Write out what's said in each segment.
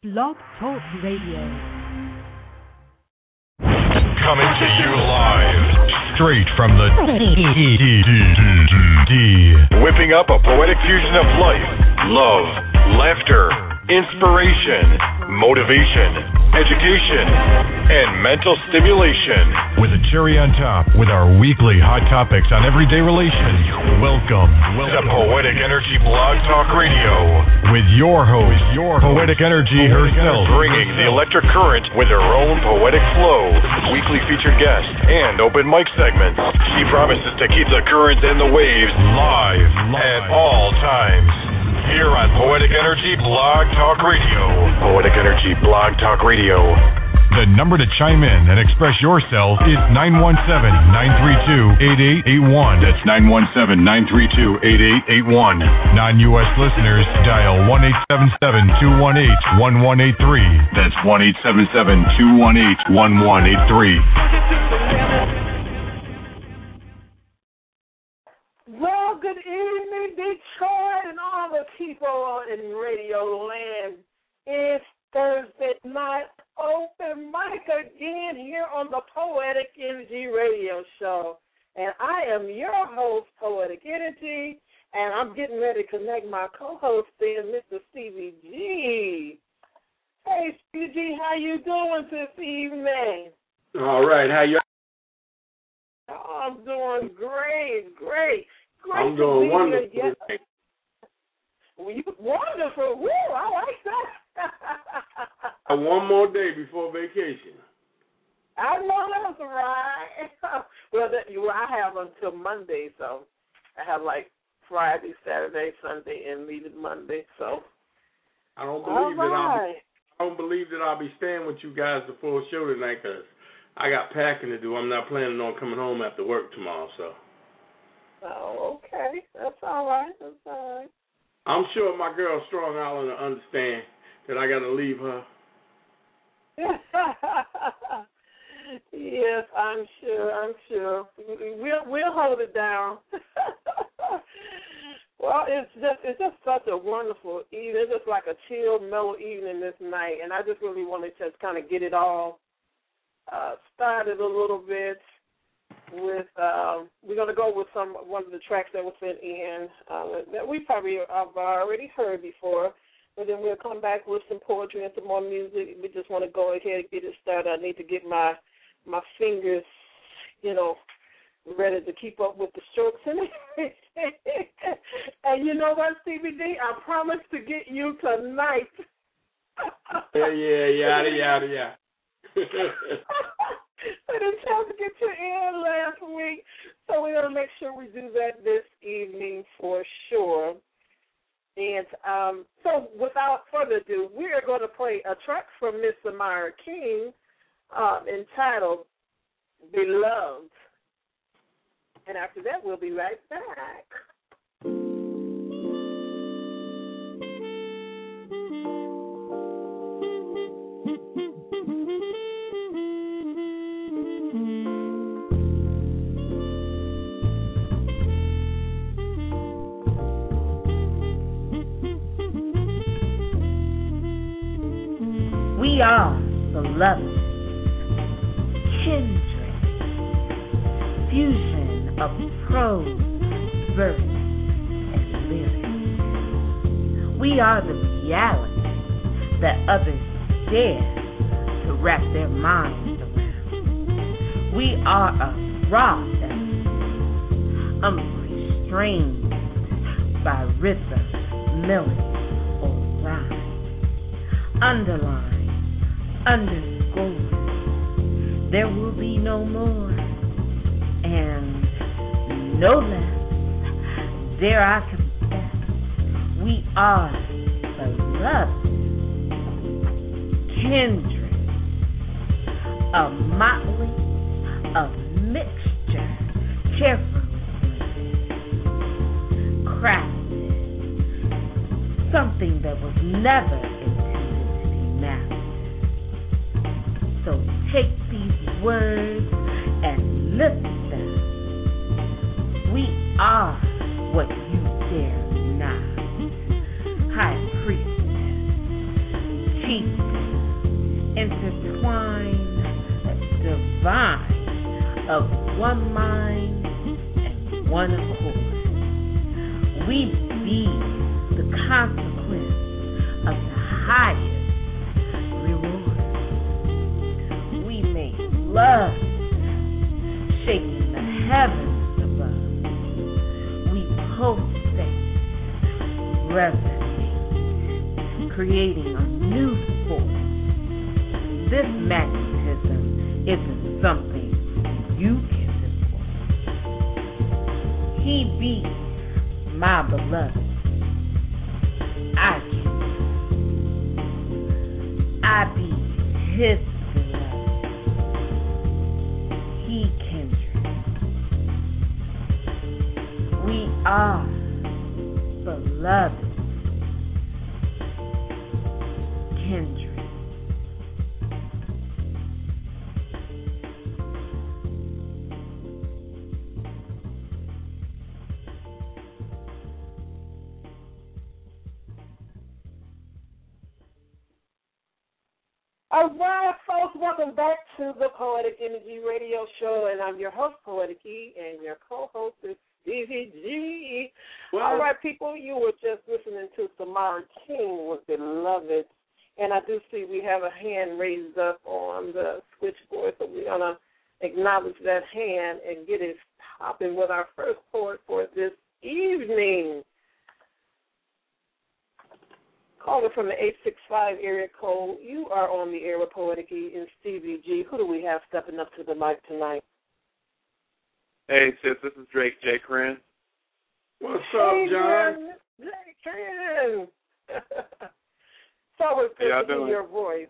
Blog Talk Radio. Coming to you live, straight from the whipping up a poetic fusion of life, love, laughter, inspiration, motivation, education, and mental stimulation. With a cherry on top, with our weekly hot topics on everyday relations. Welcome to Poetic Energy Blog Talk Radio with your host, Poetic Energy herself, bringing the electric current with her own poetic flow, weekly featured guests, and open mic segments. She promises to keep the currents and the waves live at all times. Here on Poetic Energy Blog Talk Radio. Poetic Energy Blog Talk Radio. The number to chime in and express yourself is 917-932-8881. That's 917-932-8881. Non-U.S. listeners, dial 1-877-218-1183. That's 1-877-218-1183. Well, good evening, Detroit, and all the people in Radio Land. It's Thursday night, open mic again here on the Poetic Energy Radio Show. And I am your host, Poetic Energy, and I'm getting ready to connect my co-host then, Mr. Stevie G. Hey, Stevie G, how you doing this evening? All right, how you? Oh, I'm doing great. I'm doing wonderful. Wonderful. Woo, I like that. One more day before vacation. I know that's right. Well, I have until Monday, so I have like Friday, Saturday, Sunday, and leave it Monday. So I don't believe that I'll be staying with you guys the full show tonight because I got packing to do. I'm not planning on coming home after work tomorrow, so. Oh, okay. That's all right. I'm sure my girl Strong Island will understand that I got to leave her. Yes, I'm sure. We'll hold it down. Well, it's just such a wonderful evening. It's just like a chill, mellow evening this night, and I just really want to just kind of get it all started a little bit. With we're gonna go with one of the tracks that was sent in that we probably have already heard before, but then we'll come back with some poetry and some more music. We just want to go ahead and get it started. I need to get my fingers, ready to keep up with the strokes and everything. And you know what, CBD? I promise to get you tonight. Yeah. I didn't have to get you in last week, so we're going to make sure we do that this evening for sure. And so without further ado, we are going to play a track from Miss Samara King entitled Beloved. And after that, we'll be right back. We are beloved, kindred, fusion of prose, verse, and lyrics. We are the reality that others dare to wrap their minds around. We are a raw essence, unrestrained by rhythm, melody, or rhyme. Underline. Underscore. There will be no more and no less. Dare I confess, we are beloved, kindred, a motley, a mixture, carefully crafted, something that was never intended to be mastered. So take these words and lift them. We are what you dare not. High priestess, peace, intertwined, divine, of one mind and one accord. We be the consequence of the highest reward. We make love, shaking the heavens above. We pulsate, resonate, creating a new force. This magnetism isn't something you can support. He be my beloved. I be his beloved. He kindred. We are beloved. Kindred. All right, folks, welcome back to the Poetic Energy Radio Show, and I'm your host, Poetic E, and your co-host is Stevie G. Well, all right, people, you were just listening to Samara King with Beloved, and I do see we have a hand raised up on the switchboard, so we're going to acknowledge that hand and get it popping with our first poet for this evening. Calling from the 865 area code, you are on the air with Poetic E and Stevie G. Who do we have stepping up to the mic tonight? Hey, sis, this is Drake J. Cran. What's up, John? Drake Cran. It's always good to hear your voice.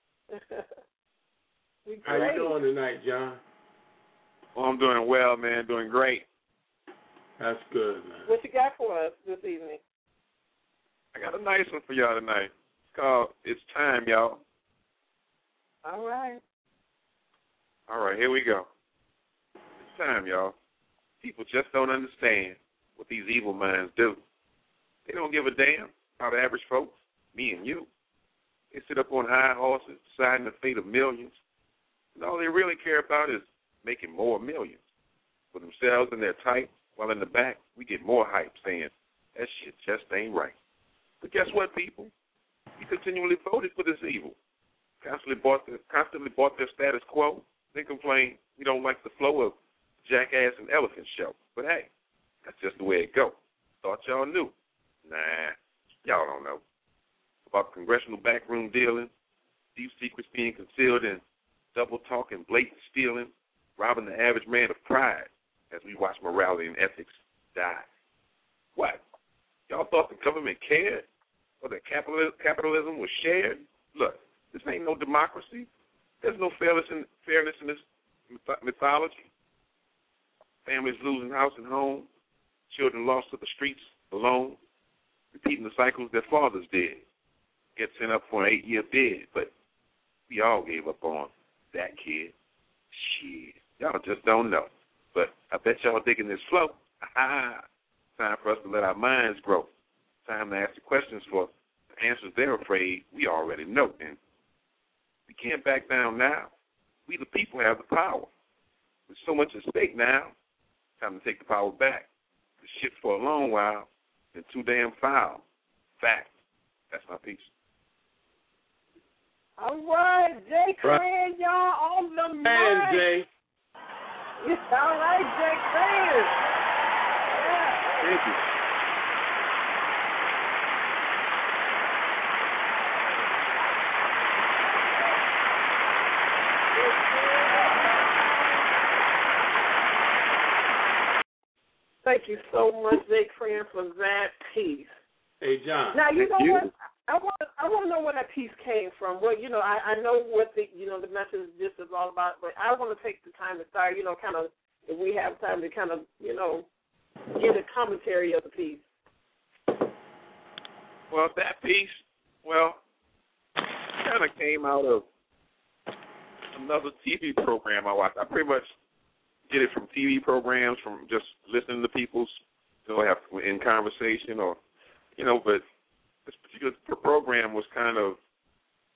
How you doing tonight, John? Well, I'm doing well, man. Doing great. That's good, man. What you got for us this evening? I got a nice one for y'all tonight. It's called It's Time, y'all. All right. All right, here we go. It's time, y'all. People just don't understand what these evil minds do. They don't give a damn about average folks, me and you. They sit up on high horses, deciding the fate of millions. And all they really care about is making more millions for themselves and their type, while in the back, we get more hype saying, that shit just ain't right. But guess what, people? We continually voted for this evil. Constantly bought their status quo, then complain we don't like the flow of Jackass and Elephant show. But hey, that's just the way it go. Thought y'all knew. Nah, y'all don't know. About congressional backroom dealing, deep secrets being concealed, and double talking, blatant stealing, robbing the average man of pride as we watch morality and ethics die. What? Y'all thought the government cared? Or that capitalism was shared? Look, this ain't no democracy. There's no fairness in this mythology. Families losing house and home, children lost to the streets alone, repeating the cycles their fathers did. Get sent up for an 8-year bid, but we all gave up on that kid. Shit, y'all just don't know. But I bet y'all digging this flow. Time for us to let our minds grow. Time to ask the questions for the answers they're afraid we already know. And we can't back down now. We the people have the power. There's so much at stake now. Time to take the power back. The shit for a long while been too damn foul. Fact. That's my piece. All right, Jay Cran, y'all on the mic. Man, Jay. It's all right, Jay Cran. Yeah. Thank you. Thank you so much, Jay Cran, for that piece. Hey, John. Now, you know what? I want to know where that piece came from. Well, you know, I know what the message this is all about, but I want to take the time to start, kind of, if we have time to kind of, get a commentary of the piece. Well, that piece, kind of came out of another TV program I watched. I pretty much get it from TV programs, from just listening to people's, have in conversation or, but this particular program was kind of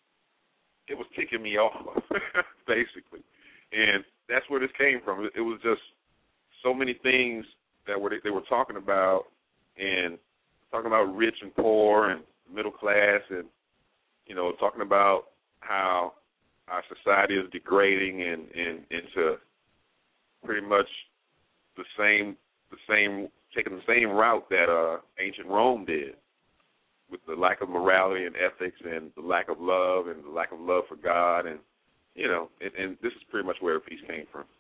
ticking me off, basically. And that's where this came from. It was just so many things that they were talking about, and talking about rich and poor and middle class, and, you know, talking about how our society is degrading and into pretty much the same taking the same route that ancient Rome did, with the lack of morality and ethics and the lack of love and the lack of love for God, and, you know, and this is pretty much where the piece came from.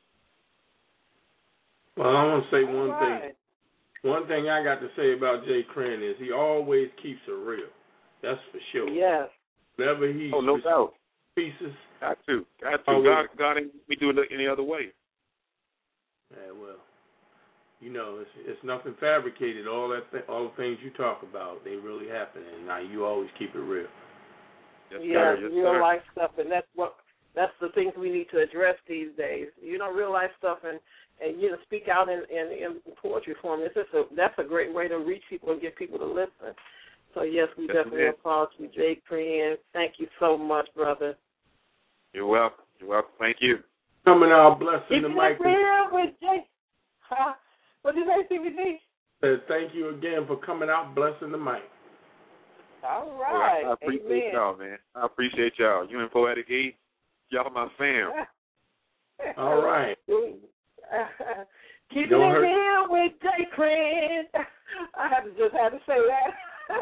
Well, I want to say one thing. One thing I got to say about Jay Crenn is he always keeps it real. That's for sure. Yes. Whenever he no doubt. Pieces. Got to. God ain't me doing it any other way. Yeah, well, you know, it's nothing fabricated. All the things you talk about, they really happen, and now you always keep it real. Yes, real life stuff, and that's the things we need to address these days. You know, real life stuff, and you know, speak out in poetry form. That's a great way to reach people and get people to listen. So yes, we definitely applaud you, Jay Crenn. Thank you so much, brother. You're welcome. Thank you. Coming out, blessing the mic. With Jay. Huh? What did you say, CBG? Thank you again for coming out, blessing the mic. All right. I appreciate y'all, man. I appreciate y'all. You and Poetic E, y'all my fam. All right. Keep it in here with Jay Crenn. I had to say that.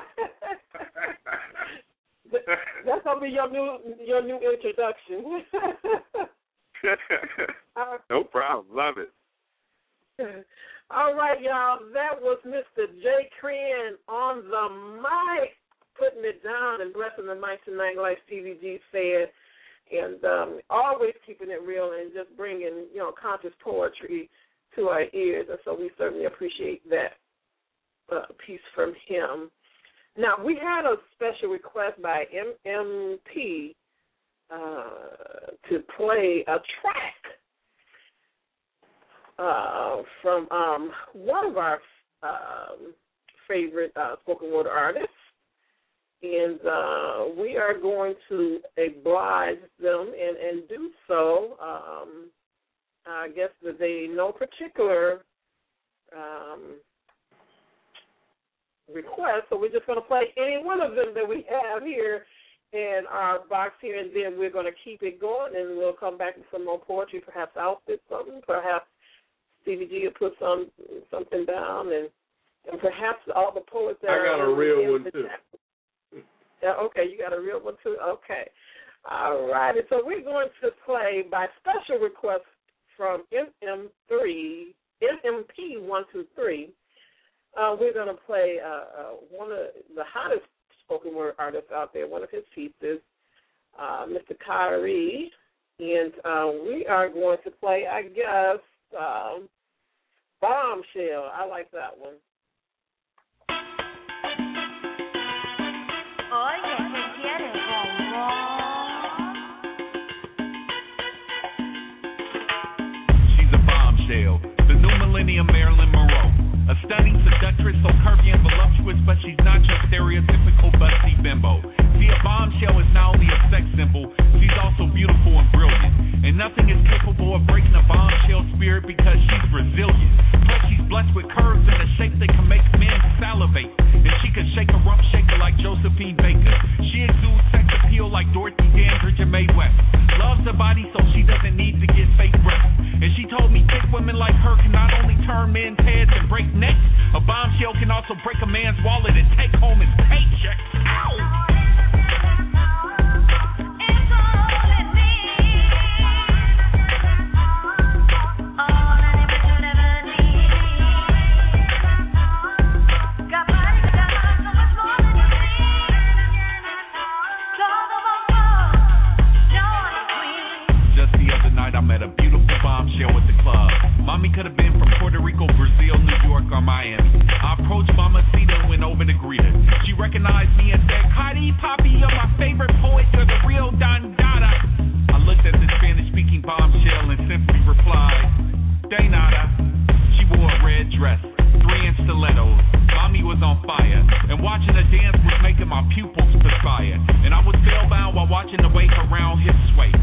That's gonna be your new introduction. No problem. Love it. All right, y'all. That was Mr. Jay Crenn on the mic, putting it down and blessing the mic tonight, like Stevie G said, and always keeping it real and just bringing, you know, conscious poetry to our ears. And so we certainly appreciate that piece from him. Now, we had a special request by MMP to play a track from one of our favorite spoken word artists, and we are going to oblige them and do so. I guess that they no particular request, so we're just going to play any one of them that we have here in our box here, and then we're going to keep it going, and we'll come back with some more poetry. Perhaps I'll fit something, perhaps Stevie G will put something down, and perhaps all the poets that I got a real one too. Yeah, okay, you got a real one too? Okay. All right, so we're going to play by special request from MMP123. We're going to play one of the hottest spoken word artists out there, one of his pieces, Mr. Kyrie, and we are going to play, I guess, Bombshell. I like that one. Oye, ¿qué quieres, She's a bombshell, the new millennium Marilyn Monroe. A stunning seductress, so curvy and voluptuous, but she's not your stereotypical busty bimbo. See, a bombshell is not only a sex symbol, she's also beautiful and brilliant. And nothing is capable of breaking a bombshell spirit because she's resilient. Plus, she's blessed with curves and a shape that can make men salivate. And she can shake a rump shaker like Josephine Baker. She exudes sex appeal like Dorothy Dandridge and Mae West. Loves her body so she doesn't need to get fake breasts. And she told me thick women like her can not only turn men's heads and break necks, a bombshell can also break a man's wallet and take home his paycheck. Ow! I met a beautiful bombshell at the club. Mommy could have been from Puerto Rico, Brazil, New York, or Miami. I approached Mamacita and went over to greet her. She recognized me and said, Cardi, Papi, you're my favorite poet. You're the real Don Dada. I looked at the Spanish-speaking bombshell and simply replied, De nada. She wore a red dress, 3-inch stilettos. Mommy was on fire, and watching her dance was making my pupils perspire. And I was spellbound while watching the way her round hips sway.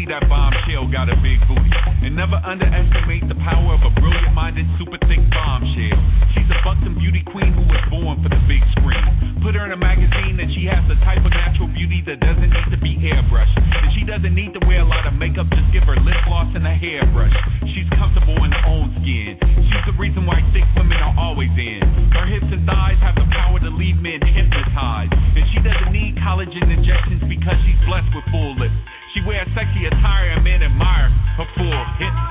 that bombshell got a big booty. And never underestimate the power of a brilliant-minded, super thick bombshell. She's a buxom beauty queen who was born for the big screen. Put her in a magazine and she has the type of natural beauty that doesn't need to be airbrushed. And she doesn't need to wear a lot of makeup, just give her lip gloss and a hairbrush. She's comfortable in her own skin. She's the reason why thick women are always in. Her hips and thighs have the power to leave men hypnotized. And she doesn't need collagen injections because she's blessed with full lips. She wears sexy attire and men admire her full hips.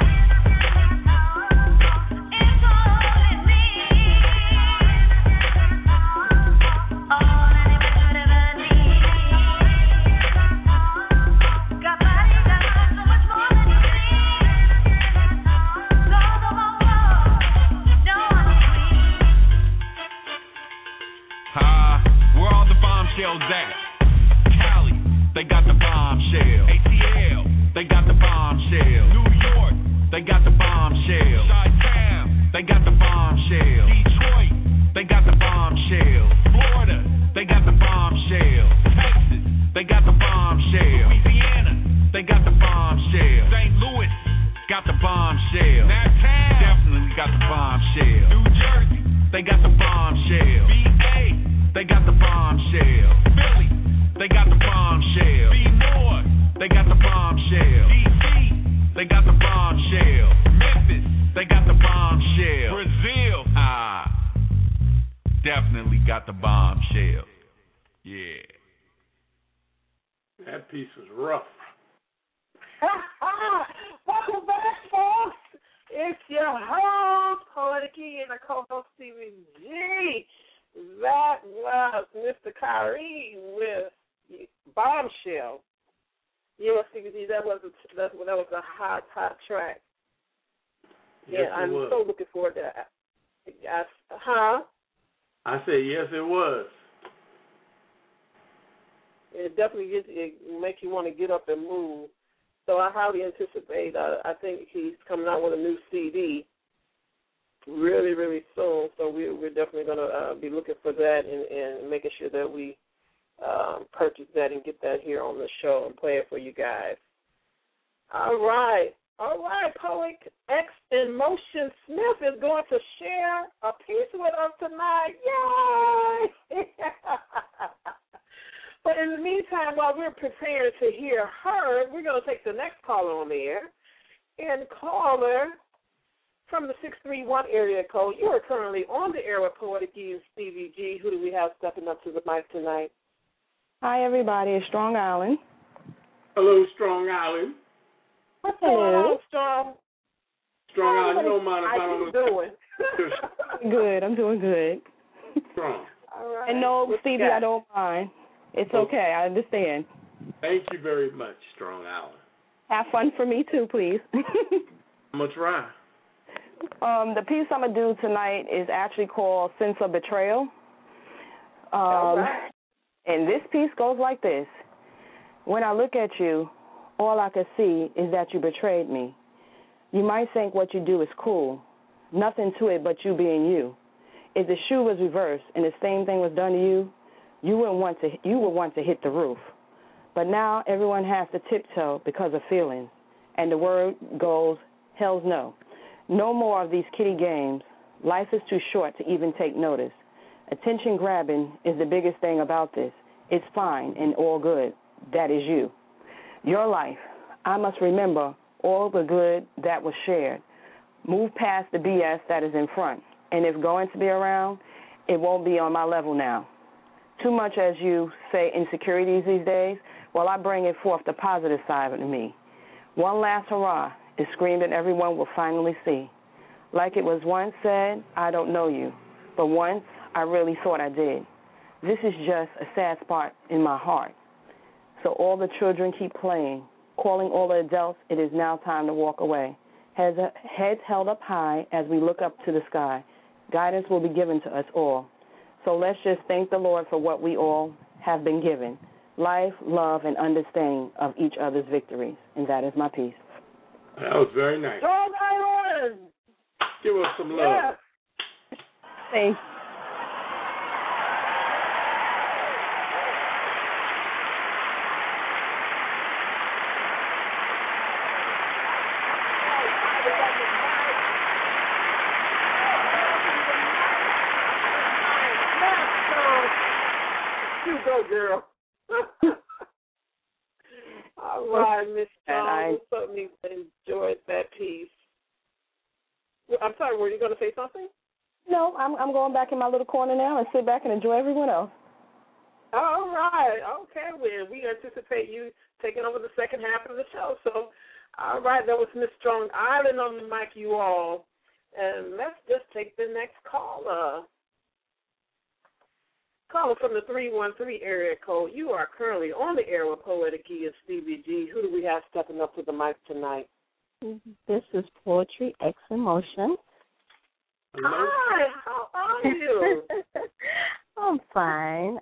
Where all the bombshells at? Cali, they got the bombshell. ATL, they got the bombshell. New York, they got the bombshell. Chi-Town, they got the bombshell. Detroit, they got the bombshell. Florida, they got the bombshell. Texas, they got the bombshell. Louisiana, they got the bombshell. St. Louis, got the bombshell. Nashville, definitely got the bombshell. New Jersey, they got the bombshell. VA, they got the bombshell. Philly, they got the bombshell. B-More, they got the bombshell. D.C., they got the bombshell. Memphis, they got the bombshell. Brazil, definitely got the bombshell. Yeah. That piece was rough. Welcome back, folks. It's your host, Poetic E, and the co-host, Stevie G. That was Mr. Kyrie with Bombshell. Yeah, Stevie G, that was a hot track. Yes, yeah, I'm was. so looking forward to that. I said yes, it was. It definitely makes you want to get up and move. So I highly anticipate. I think he's coming out with a new CD really, really soon. So we're definitely going to be looking for that and making sure that we purchase that and get that here on the show and play it for you guys. All right, Poet X in Motion Smith is going to share a piece with us tonight. Yay! But in the meantime, while we're preparing to hear her, we're going to take the next caller on the air. And caller from the 631 area code, you are currently on the air with Poetic E and Stevie G. Who do we have stepping up to the mic tonight? Hi, everybody. It's Strong Island. Hello, Strong Island. What's going on, Strong? Strong Island, you don't mind if I don't doing? Good. I'm doing good. Strong. All right. And no, Stevie, I don't mind. It's okay. I understand. Thank you very much, Strong Island. Have fun for me, too, please. I'm going to try. The piece I'm going to do tonight is actually called Sense of Betrayal. Right. And this piece goes like this. When I look at you, all I can see is that you betrayed me. You might think what you do is cool. Nothing to it but you being you. If the shoe was reversed and the same thing was done to you, you would want to hit the roof. But now everyone has to tiptoe because of feelings. And the word goes, hells no. No more of these kiddie games. Life is too short to even take notice. Attention grabbing is the biggest thing about this. It's fine and all good. That is you. Your life. I must remember all the good that was shared. Move past the BS that is in front. And if going to be around, it won't be on my level now. Too much, as you say, insecurities these days, well, I bring it forth the positive side of me. One last hurrah is screamed and everyone will finally see. Like it was once said, I don't know you, but once I really thought I did. This is just a sad spot in my heart. So all the children keep playing, calling all the adults, it is now time to walk away. Heads held up high as we look up to the sky. Guidance will be given to us all. So let's just thank the Lord for what we all have been given. Life, love, and understanding of each other's victories. And that is my piece. That was very nice. Strong Island! Give us some love. Yeah. Thanks. go, girl. All right, Miss Strong. We certainly enjoyed that piece. I'm sorry, were you going to say something? No, I'm going back in my little corner now and sit back and enjoy everyone else. All right. Okay, well, we anticipate you taking over the second half of the show. So, all right, that was Miss Strong Island on the mic, you all. And let's just take the next caller. Caller from the 313 area code. You are currently on the air with Poetic E and Stevie G. Who do we have stepping up to the mic tonight? This is Poetry X Emotion. Hi, how are you? I'm fine.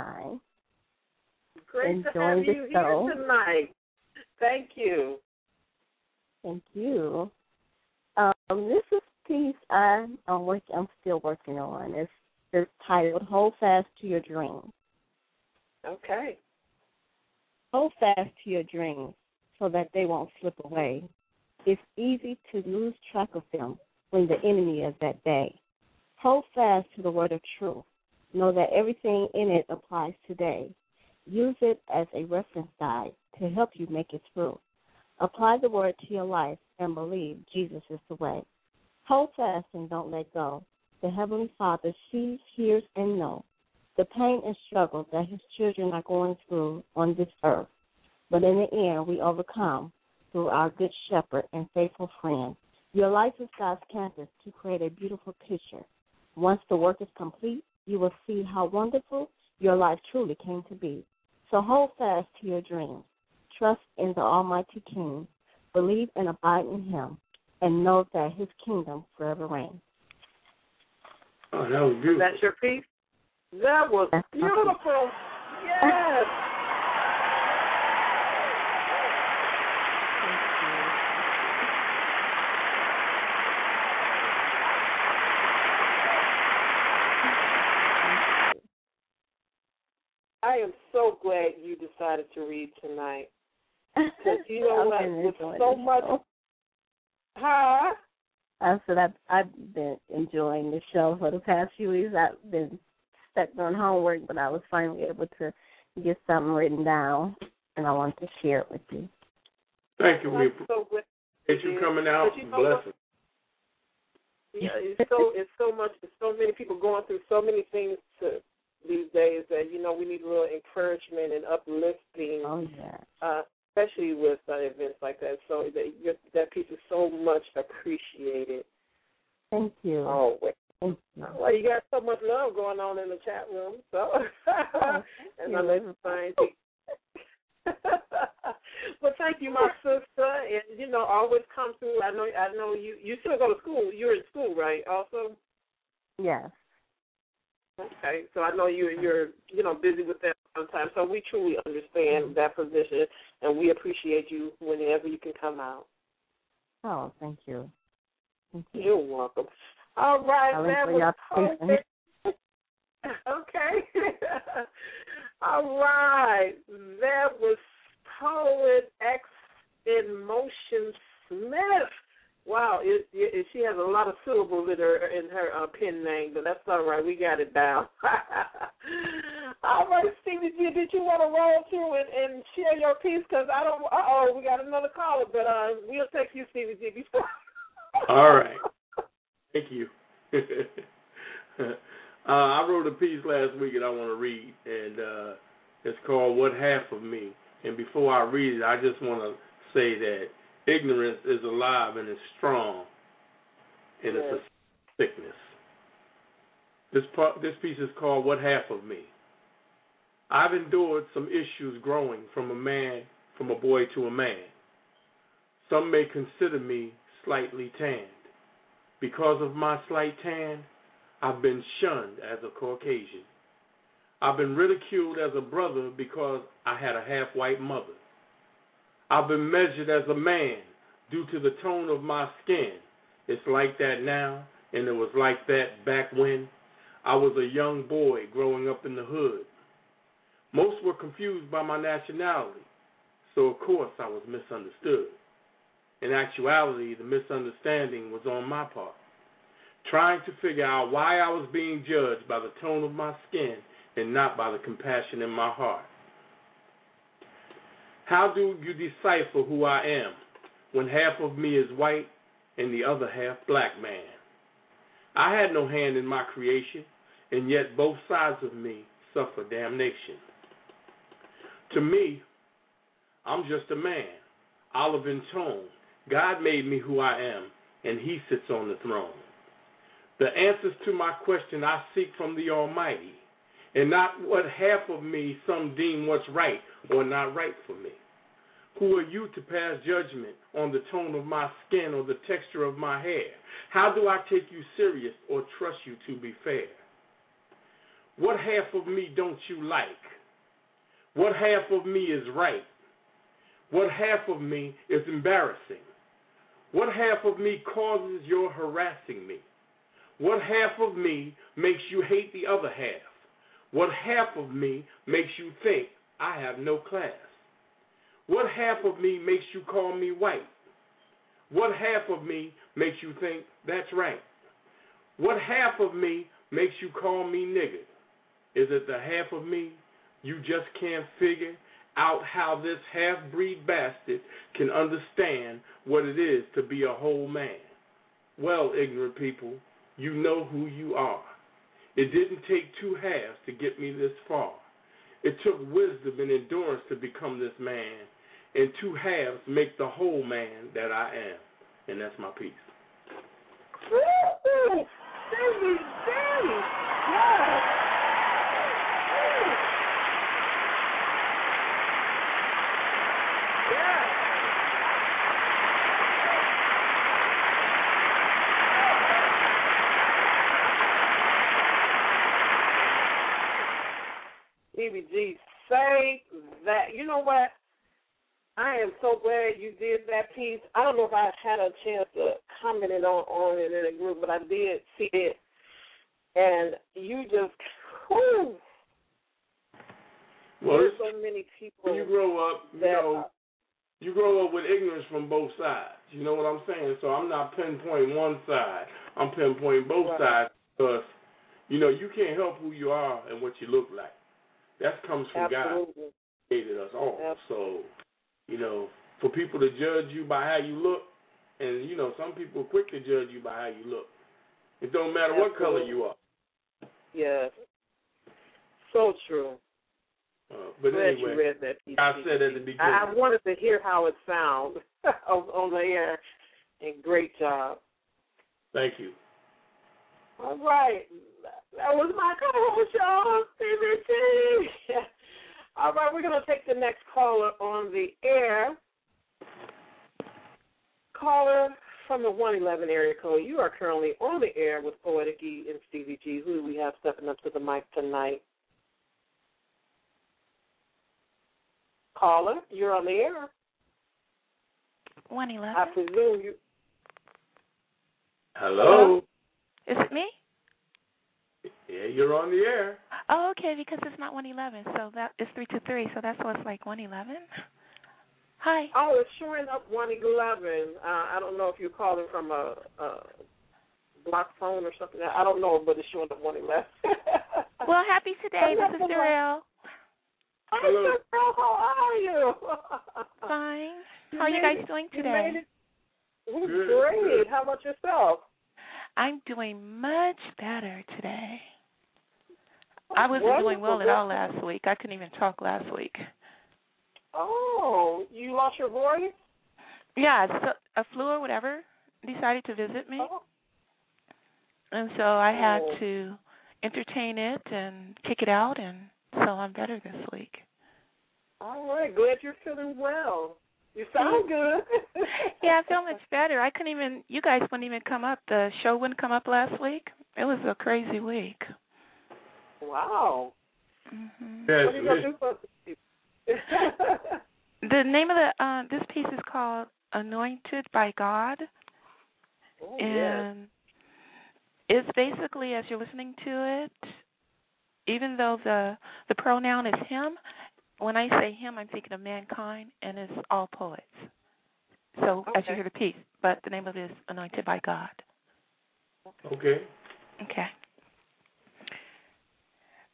Great Enjoying to have you show. Here tonight. Thank you. Thank you. This is a piece I'm still working on. It's titled Hold Fast to Your Dreams. Okay. Hold fast to your dreams so that they won't slip away. It's easy to lose track of them when the enemy is at bay. Hold fast to the word of truth. Know that everything in it applies today. Use it as a reference guide to help you make it through. Apply the word to your life and believe Jesus is the way. Hold fast and don't let go. The Heavenly Father sees, hears, and knows the pain and struggle that his children are going through on this earth. But in the end, we overcome through our good shepherd and faithful friend. Your life is God's canvas to create a beautiful picture. Once the work is complete, you will see how wonderful your life truly came to be. So hold fast to your dreams. Trust in the Almighty King. Believe and abide in him, and know that his kingdom forever reigns. Oh, that was beautiful. That's your piece? That was beautiful. Yes. I am so glad you decided to read tonight. Because you know what, with so much... Huh? I said I've been enjoying the show for the past few weeks. I've been stuck on homework, but I was finally able to get something written down, and I wanted to share it with you. Thank you, I'm so glad you coming out. Blessings. Yeah, it's so much. There's so many people going through so many things these days that we need a little encouragement and uplifting. Oh yeah. Especially with events like that. So that piece is so much appreciated. Thank you. Oh, thank you. Well, you got so much love going on in the chat room. So, and I know it's fine. Well, thank you, my sister, and always come through. I know you still go to school. You're in school, right? Also. Yes. Okay, so I know you're busy with that sometimes. So we truly understand that position, and we appreciate you whenever you can come out. Oh, thank you. You're welcome. All right, that was Poet. Okay. All right, that was Poet X Emotion Smith. Wow, she has a lot of syllables in her pen name, but that's all right. We got it down. All right, Stevie G, did you want to roll through and share your piece? Because I don't. We got another caller, but we'll text you, Stevie G, before. All right. Thank you. I wrote a piece last week that I want to read, and it's called "What Half of Me." And before I read it, I just want to say that ignorance is alive and is strong, and it's a sickness. This piece is called "What Half of Me." I've endured some issues growing from a boy to a man. Some may consider me slightly tanned. Because of my slight tan, I've been shunned as a Caucasian. I've been ridiculed as a brother because I had a half-white mother. I've been measured as a man due to the tone of my skin. It's like that now, and it was like that back when I was a young boy growing up in the hood. Most were confused by my nationality, so of course I was misunderstood. In actuality, the misunderstanding was on my part. Trying to figure out why I was being judged by the tone of my skin and not by the compassion in my heart. How do you decipher who I am when half of me is white and the other half black man? I had no hand in my creation, and yet both sides of me suffer damnation. To me, I'm just a man, olive in tone. God made me who I am, and he sits on the throne. The answers to my question I seek from the Almighty, and not what half of me some deem what's right or not right for me. Who are you to pass judgment on the tone of my skin or the texture of my hair? How do I take you serious or trust you to be fair? What half of me don't you like? What half of me is right? What half of me is embarrassing? What half of me causes your harassing me? What half of me makes you hate the other half? What half of me makes you think I have no class? What half of me makes you call me white? What half of me makes you think that's right? What half of me makes you call me nigger? Is it the half of me you just can't figure out how this half-breed bastard can understand what it is to be a whole man? Well, ignorant people, you know who you are. It didn't take two halves to get me this far. It took wisdom and endurance to become this man, and two halves make the whole man that I am. And that's my piece. Woo! Baby, yeah. EBG, say that. You know what? I am so glad you did that piece. I don't know if I had a chance to comment on it in a group, but I did see it. And you just, whoo. Well, there's so many people. When you grow up, you grow up with ignorance from both sides. You know what I'm saying? So I'm not pinpointing one side. I'm pinpointing both sides because, you can't help who you are and what you look like. That comes from Absolutely. God. He created us all. Absolutely. So, for people to judge you by how you look, and, some people are quick to judge you by how you look. It don't matter what color you are. Yes. So true. But glad anyway, you read that piece. I said at the beginning. I wanted to hear how it sounds on the air, and great job. Thank you. All right. That was my co-host, y'all, CBT. All right, we're going to take the next caller on the air. Caller from the 111 area code. You are currently on the air with Poetic E and Stevie G. Who do we have stepping up to the mic tonight? Caller, you're on the air. 111. I presume you. Hello. Is it me? Yeah, you're on the air. Oh, okay, because it's not 111, so that is 323, so that's what's like 111. Hi. Oh, it's showing up 111. I don't know if you're calling from a block phone or something. I don't know, but it's showing up 111. Well, happy today. This is Darrell. Hi, Darrell. How are you? Fine. How are you guys doing today? We're great. How about yourself? I'm doing much better today. I wasn't doing well at all last week. I couldn't even talk last week. Oh, you lost your voice? Yeah, so a flu or whatever decided to visit me. Oh. And so I had to entertain it and kick it out, and so I'm better this week. All right, glad you're feeling well. You sound good. Yeah, I feel much better. You guys wouldn't even come up. The show wouldn't come up last week. It was a crazy week. Wow. Mm-hmm. What are you going to do for The name of this piece is called Anointed by God. Oh, and it's basically, as you're listening to it, even though the pronoun is him, when I say him, I'm thinking of mankind, and it's all poets. So as you hear the piece, but the name of it is Anointed by God. Okay. Okay.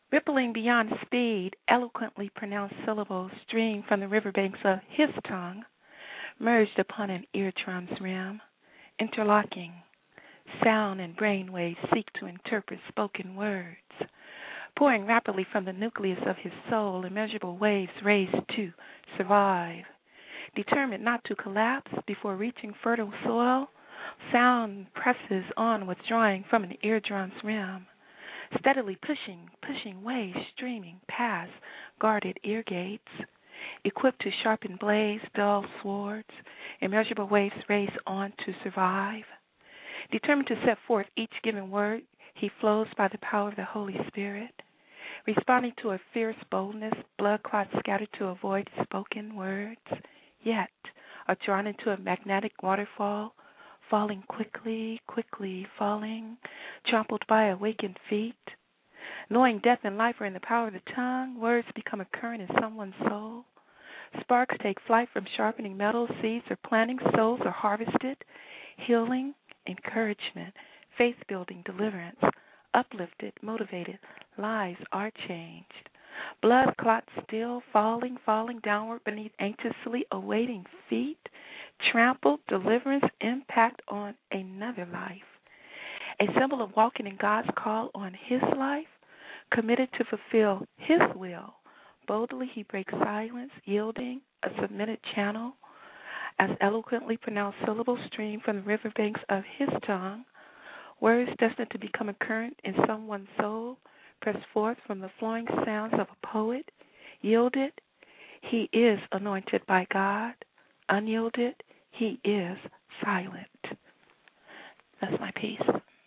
Rippling beyond speed, eloquently pronounced syllables stream from the riverbanks of his tongue, merged upon an eardrum's rim, interlocking. Sound and brain waves seek to interpret spoken words. Pouring rapidly from the nucleus of his soul, immeasurable waves race to survive. Determined not to collapse before reaching fertile soil, sound presses on, withdrawing from an eardrum's rim. Steadily pushing waves streaming past guarded ear gates. Equipped to sharpen blades, dull swords, immeasurable waves race on to survive. Determined to set forth each given word, he flows by the power of the Holy Spirit. Responding to a fierce boldness, blood clots scattered to avoid spoken words, yet are drawn into a magnetic waterfall, falling quickly, falling, trampled by awakened feet. Knowing death and life are in the power of the tongue, words become a current in someone's soul. Sparks take flight from sharpening metals, seeds are planting, souls are harvested. Healing, encouragement, faith-building, deliverance, uplifted, motivated, lives are changed. Blood clots still falling downward beneath anxiously awaiting feet. Trampled, deliverance, impact on another life. A symbol of walking in God's call on his life, committed to fulfill his will. Boldly he breaks silence, yielding a submitted channel. As eloquently pronounced syllables stream from the riverbanks of his tongue, words destined to become a current in someone's soul, press forth from the flowing sounds of a poet. Yielded, he is anointed by God. Unyielded, he is silent. That's my piece.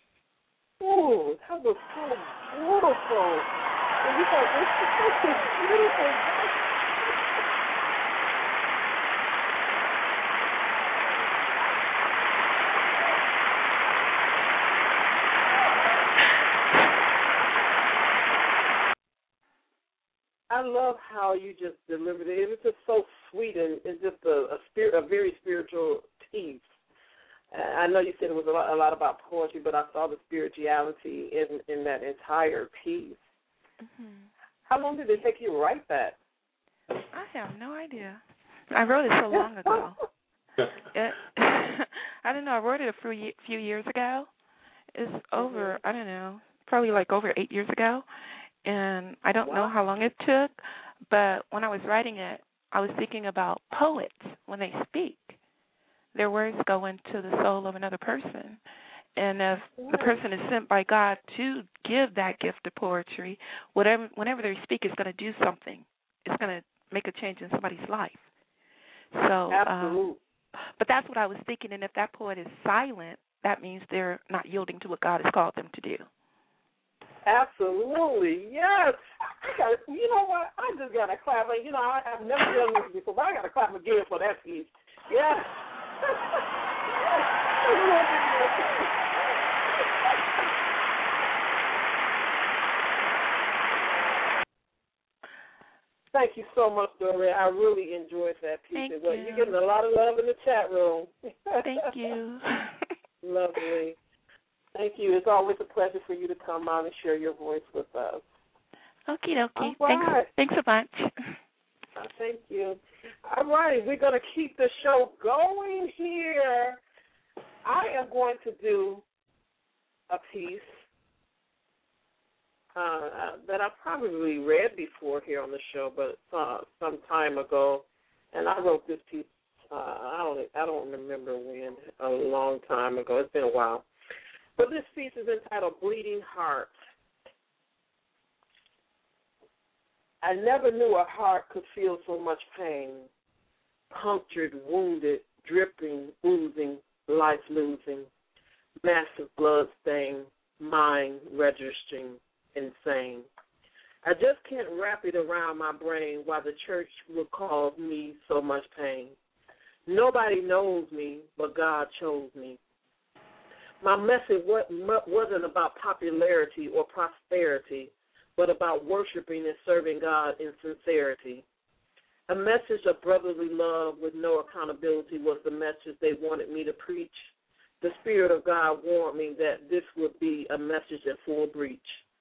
Ooh, that was so beautiful. And you thought this was such a beautiful. I love how you just delivered it. It was just so sweet, and it's just a very spiritual piece. I know you said it was a lot about poetry, but I saw the spirituality in that entire piece. Mm-hmm. How long did it take you to write that? I have no idea. I wrote it so long ago. I don't know. I wrote it a few years ago. It's over, I don't know, probably like over 8 years ago. And I don't know how long it took, but when I was writing it, I was thinking about poets when they speak. Their words go into the soul of another person. And if the person is sent by God to give that gift of poetry, whenever they speak, it's going to do something. It's going to make a change in somebody's life. So, but that's what I was thinking. And if that poet is silent, that means they're not yielding to what God has called them to do. Absolutely, yes. You know what? I just got to clap. You know, I've never done this before, but I got to clap again for that piece. Yes. Thank you so much, Doreen. I really enjoyed that piece. Thank you. You're getting a lot of love in the chat room. Thank you. Lovely. Thank you. It's always a pleasure for you to come on and share your voice with us. Okie dokie. Right. Thanks a bunch. Thank you. All right, we're going to keep the show going here. I am going to do a piece that I probably read before here on the show, but some time ago, and I wrote this piece. I don't remember when. A long time ago. It's been a while. But this piece is entitled "Bleeding Heart." I never knew a heart could feel so much pain. Punctured, wounded, dripping, oozing, life losing, massive blood stain, mind registering, insane. I just can't wrap it around my brain why the church would cause me so much pain. Nobody knows me, but God chose me. My message wasn't about popularity or prosperity, but about worshiping and serving God in sincerity. A message of brotherly love with no accountability was the message they wanted me to preach. The Spirit of God warned me that this would be a message in full breach.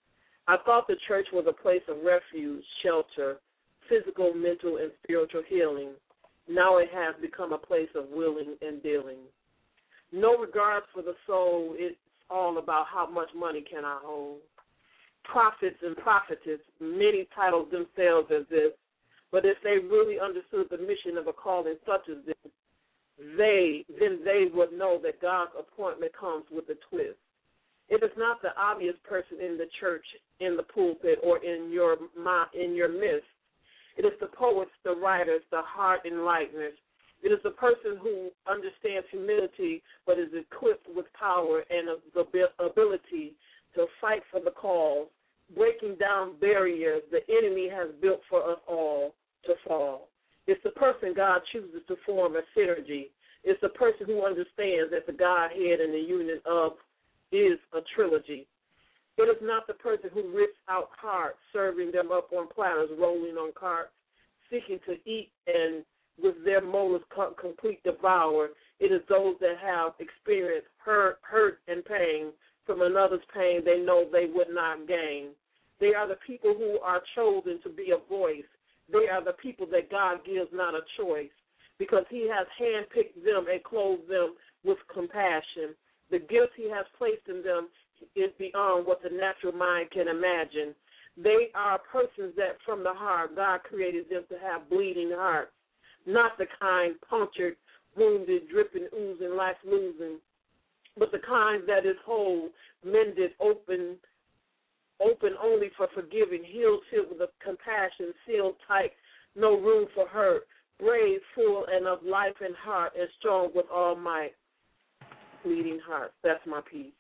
I thought the church was a place of refuge, shelter, physical, mental, and spiritual healing. Now it has become a place of willing and dealing. No regard for the soul. It's all about how much money can I hold. Prophets and prophetess, many titled themselves as this, but if they really understood the mission of a calling such as this, then they would know that God's appointment comes with a twist. It is not the obvious person in the church, in the pulpit, or in your midst. It is the poets, the writers, the heart enlighteners. It is the person who understands humility but is equipped with power and the ability to fight for the cause, breaking down barriers the enemy has built for us all to fall. It's the person God chooses to form a synergy. It's the person who understands that the Godhead and the unit of is a trilogy. It is not the person who rips out hearts, serving them up on platters, rolling on carts, seeking to eat and with their motives complete devour. It is those that have experienced hurt and pain from another's pain they know they would not gain. They are the people who are chosen to be a voice. They are the people that God gives not a choice because he has handpicked them and clothed them with compassion. The gift he has placed in them is beyond what the natural mind can imagine. They are persons that from the heart, God created them to have bleeding hearts, not the kind punctured, wounded, dripping, oozing, life losing, but the kind that is whole, mended, open only for forgiving, healed, filled with compassion, sealed tight, no room for hurt, brave, full, and of life and heart, and strong with all might. Bleeding hearts. That's my piece.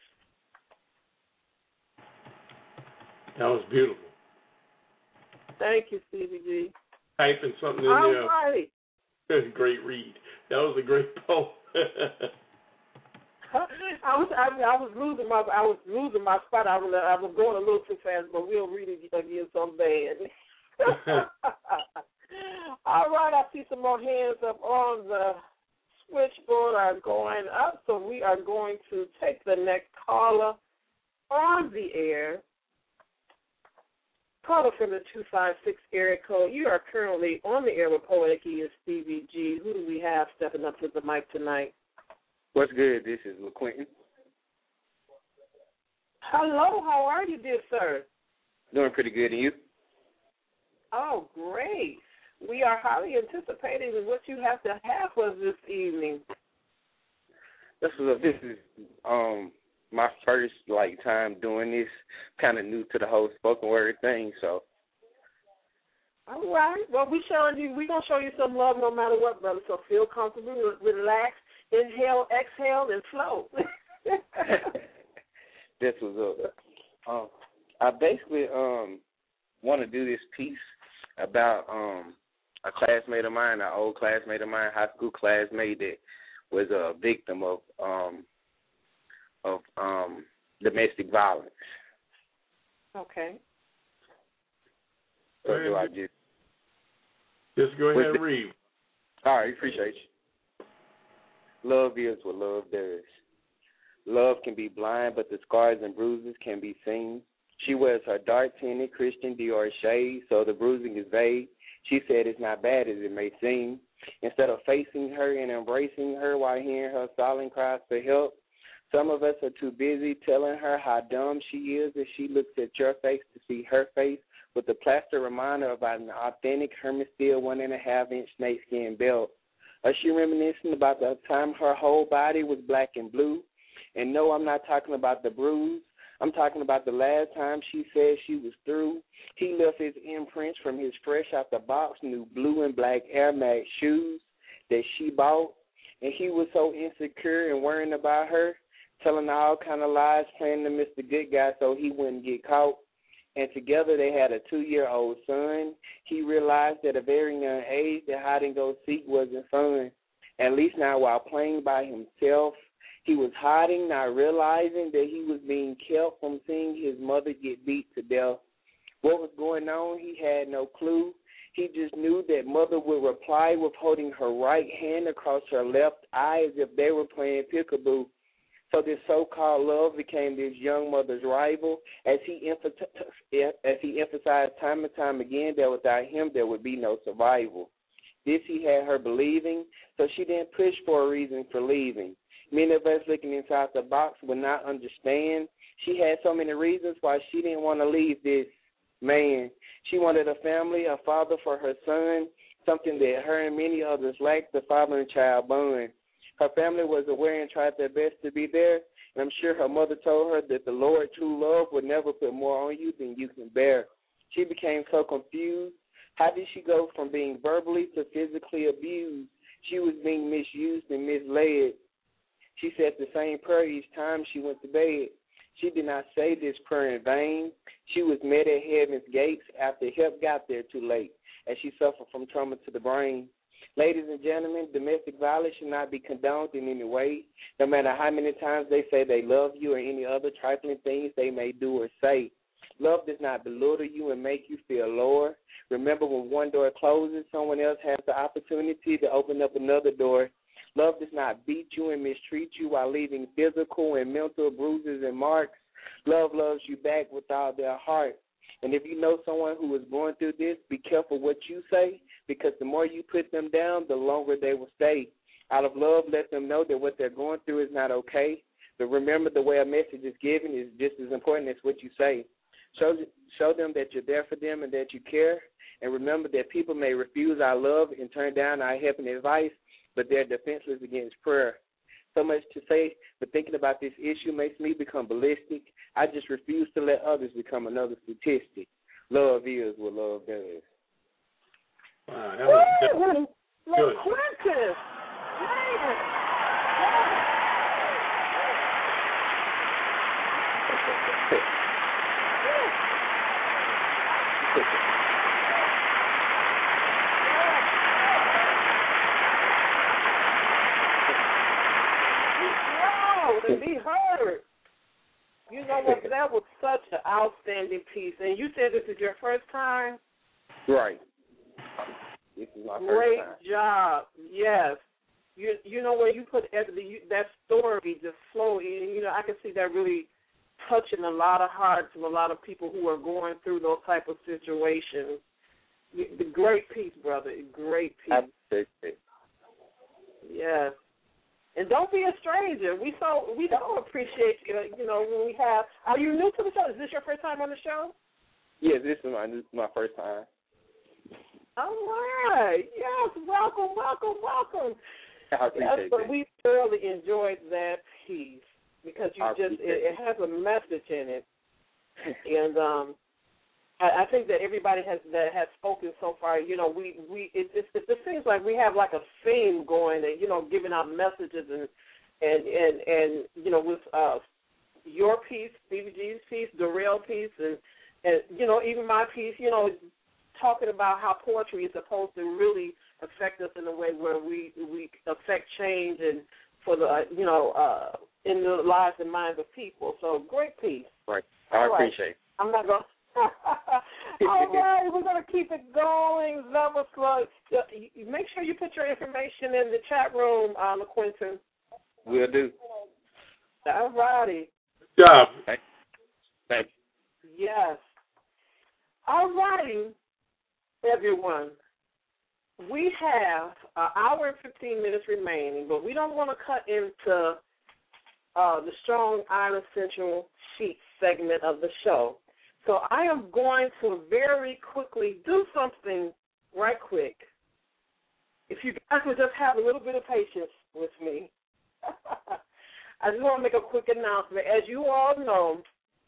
That was beautiful. Thank you, CBG. Typing something in all there. Right. That was a great read. That was a great poem. I was losing my spot. I was going a little too fast, but we'll read it again someday. All right, I see some more hands up on the switchboard are going up, so we are going to take the next caller on the air. Caller from the 256 area code. You are currently on the air with Poetic E and Stevie G. Who do we have stepping up to the mic tonight? What's good? This is LaQuentin. Hello, how are you, dear sir? Doing pretty good, and you? Oh, great. We are highly anticipating what you have to have for us this evening. This is my first time doing this. Kind of new to the whole spoken word thing, so. All right. Well, we're gonna show you some love no matter what, brother. So feel comfortable, relax, inhale, exhale, and flow. This was up. I basically want to do this piece about a classmate of mine, an old classmate of mine, high school classmate that was a victim of domestic violence. Okay. So do I just go ahead and read. All right, appreciate you. Love is what love does. Love can be blind, but the scars and bruises can be seen. She wears her dark-tinted Christian Dior shades, so the bruising is vague. She said it's not bad as it may seem. Instead of facing her and embracing her while hearing her silent cries for help, some of us are too busy telling her how dumb she is as she looks at your face to see her face with a plaster reminder about an authentic Hermes Steel 1.5-inch snakeskin belt. Is she reminiscing about the time her whole body was black and blue? And no, I'm not talking about the bruise. I'm talking about the last time she said she was through. He left his imprints from his fresh out the box new blue and black Air Max shoes that she bought. And he was so insecure and worrying about her, telling all kind of lies, playing to Mr. Good Guy so he wouldn't get caught. And together they had a 2-year-old son. He realized at a very young age that hide-and-go-seek wasn't fun, at least not while playing by himself. He was hiding, not realizing that he was being kept from seeing his mother get beat to death. What was going on, he had no clue. He just knew that mother would reply with holding her right hand across her left eye as if they were playing peekaboo. So this so-called love became this young mother's rival, as he emphasized time and time again that without him there would be no survival. This he had her believing, so she didn't push for a reason for leaving. Many of us looking inside the box would not understand. She had so many reasons why she didn't want to leave this man. She wanted a family, a father for her son, something that her and many others lacked, the father and child bond. Her family was aware and tried their best to be there, and I'm sure her mother told her that the Lord, true love, would never put more on you than you can bear. She became so confused. How did she go from being verbally to physically abused? She was being misused and misled. She said the same prayer each time she went to bed. She did not say this prayer in vain. She was met at heaven's gates after help got there too late, as she suffered from trauma to the brain. Ladies and gentlemen, domestic violence should not be condoned in any way, no matter how many times they say they love you or any other trifling things they may do or say. Love does not belittle you and make you feel lower. Remember, when one door closes, someone else has the opportunity to open up another door. Love does not beat you and mistreat you while leaving physical and mental bruises and marks. Love loves you back with all their heart. And if you know someone who is going through this, be careful what you say, because the more you put them down, the longer they will stay. Out of love, let them know that what they're going through is not okay. But remember, the way a message is given is just as important as what you say. Show them that you're there for them and that you care. And remember that people may refuse our love and turn down our help and advice, but they're defenseless against prayer. So much to say, but thinking about this issue makes me become ballistic. I just refuse to let others become another statistic. Love is what love does. Wow, that was good. Quintus, to be heard. You know what? That was such an outstanding piece. And you said this is your first time? Right. This is my Great first time. job. Yes. You know, when you put that story just flow in, you know, I can see that really touching a lot of hearts of a lot of people who are going through those type of situations. The great piece, brother. Great piece. Absolutely. Yes. And don't be a stranger. We don't appreciate you. You know, when we have. Are you new to the show? Is this your first time on the show? Yes, this is my first time. All right. Yes. Welcome. I appreciate yes, but we thoroughly enjoyed that piece because it has a message in it, and I think that everybody has spoken so far. You know, it seems like we have like a theme going, and you know, giving out messages and you know, with your piece, Stevie G's piece, Darrell piece, and you know, even my piece. You know, talking about how poetry is supposed to really affect us in a way where we affect change and for the you know in the lives and minds of people. So great piece. Right. I appreciate it. I'm not going. All right, we're going to keep it going. Velma Slug. Make sure you put your information in the chat room, Quentin. Will do. All righty. Good job. Thank you. Yes. All righty, everyone. We have an hour and 15 minutes remaining, but we don't want to cut into the Strong Island Central Sheet segment of the show. So I am going to very quickly do something right quick. If you guys would just have a little bit of patience with me. I just want to make a quick announcement. As you all know,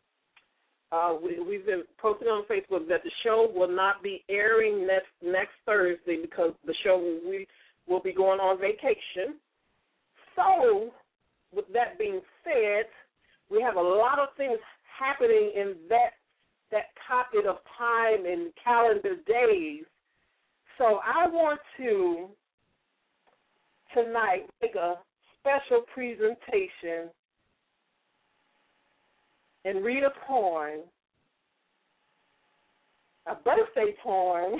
we've been posting on Facebook that the show will not be airing next Thursday because the show will be going on vacation. So, with that being said, we have a lot of things happening in that pocket of time and calendar days. So I want to tonight make a special presentation and read a poem, a birthday poem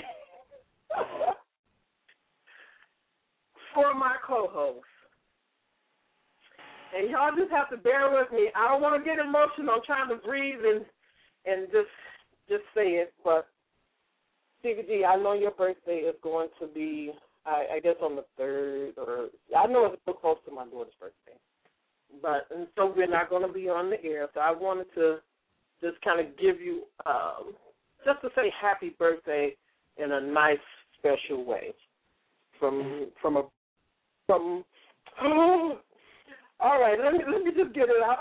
for my co-host. And y'all just have to bear with me. I don't want to get emotional. I'm trying to breathe and just say it. But, Stevie G, I know your birthday is going to be, I guess, on the 3rd. Or I know it's so close to my daughter's birthday. And so we're not going to be on the air. So I wanted to just kind of give you, just to say happy birthday in a nice, special way. All right, let me just get it out.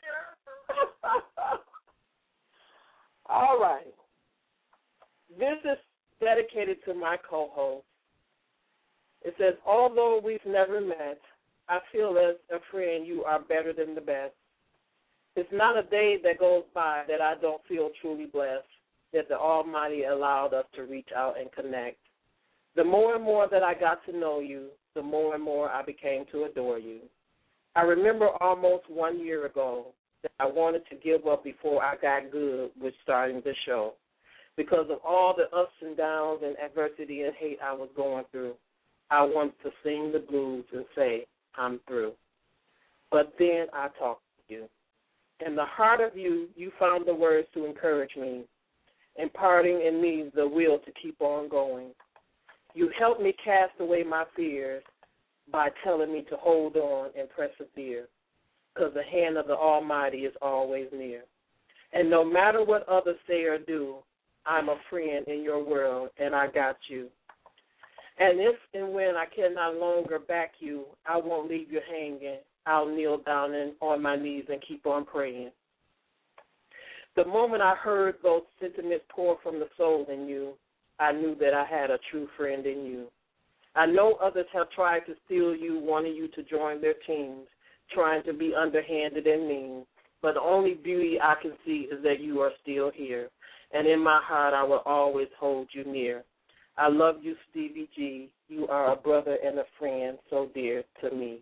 All right. This is dedicated to my co-host. It says, although we've never met, I feel as a friend you are better than the best. It's not a day that goes by that I don't feel truly blessed that the Almighty allowed us to reach out and connect. The more and more that I got to know you, the more and more I became to adore you. I remember almost 1 year ago that I wanted to give up before I got good with starting the show because of all the ups and downs and adversity and hate I was going through. I wanted to sing the blues and say, I'm through. But then I talked to you. In the heart of you, you found the words to encourage me, imparting in me the will to keep on going. You helped me cast away my fears by telling me to hold on and persevere, because the hand of the Almighty is always near. And no matter what others say or do, I'm a friend in your world, and I got you. And if and when I can no longer back you, I won't leave you hanging. I'll kneel down on my knees and keep on praying. The moment I heard those sentiments pour from the soul in you, I knew that I had a true friend in you. I know others have tried to steal you, wanting you to join their teams, trying to be underhanded and mean, but the only beauty I can see is that you are still here, and in my heart I will always hold you near. I love you, Stevie G. You are a brother and a friend so dear to me.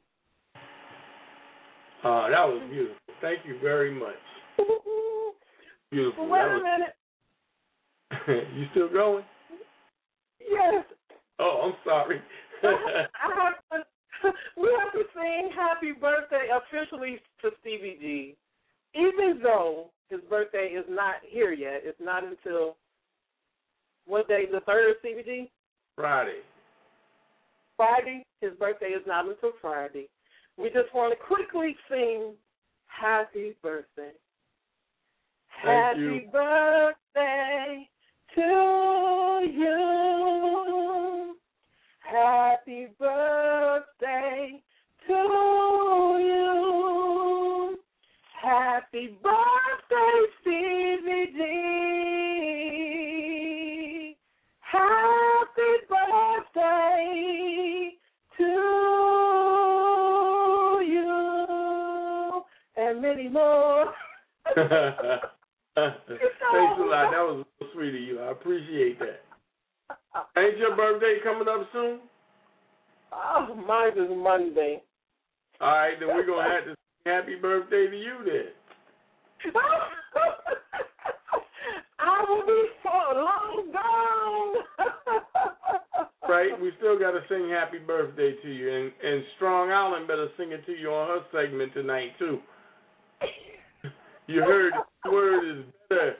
That was beautiful. Thank you very much. Beautiful. Wait a minute. You still going? Yes. Oh, I'm sorry. We have to sing happy birthday officially to Stevie G, even though his birthday is not here yet. It's not until, what day, the 3rd, Stevie G? Friday. Friday? His birthday is not until Friday. We just want to quickly sing happy birthday. Happy birthday to you. Happy birthday to you. Happy birthday, Stevie G. Happy birthday to you. And many more. Thanks a lot. That was so sweet of you. I appreciate that. Ain't your birthday coming up soon? Oh, mine is Monday. All right, then we're going to have to say happy birthday to you then. I will be so long gone. Right, we still got to sing happy birthday to you. And Strong Island better sing it to you on her segment tonight, too. You heard the word is better.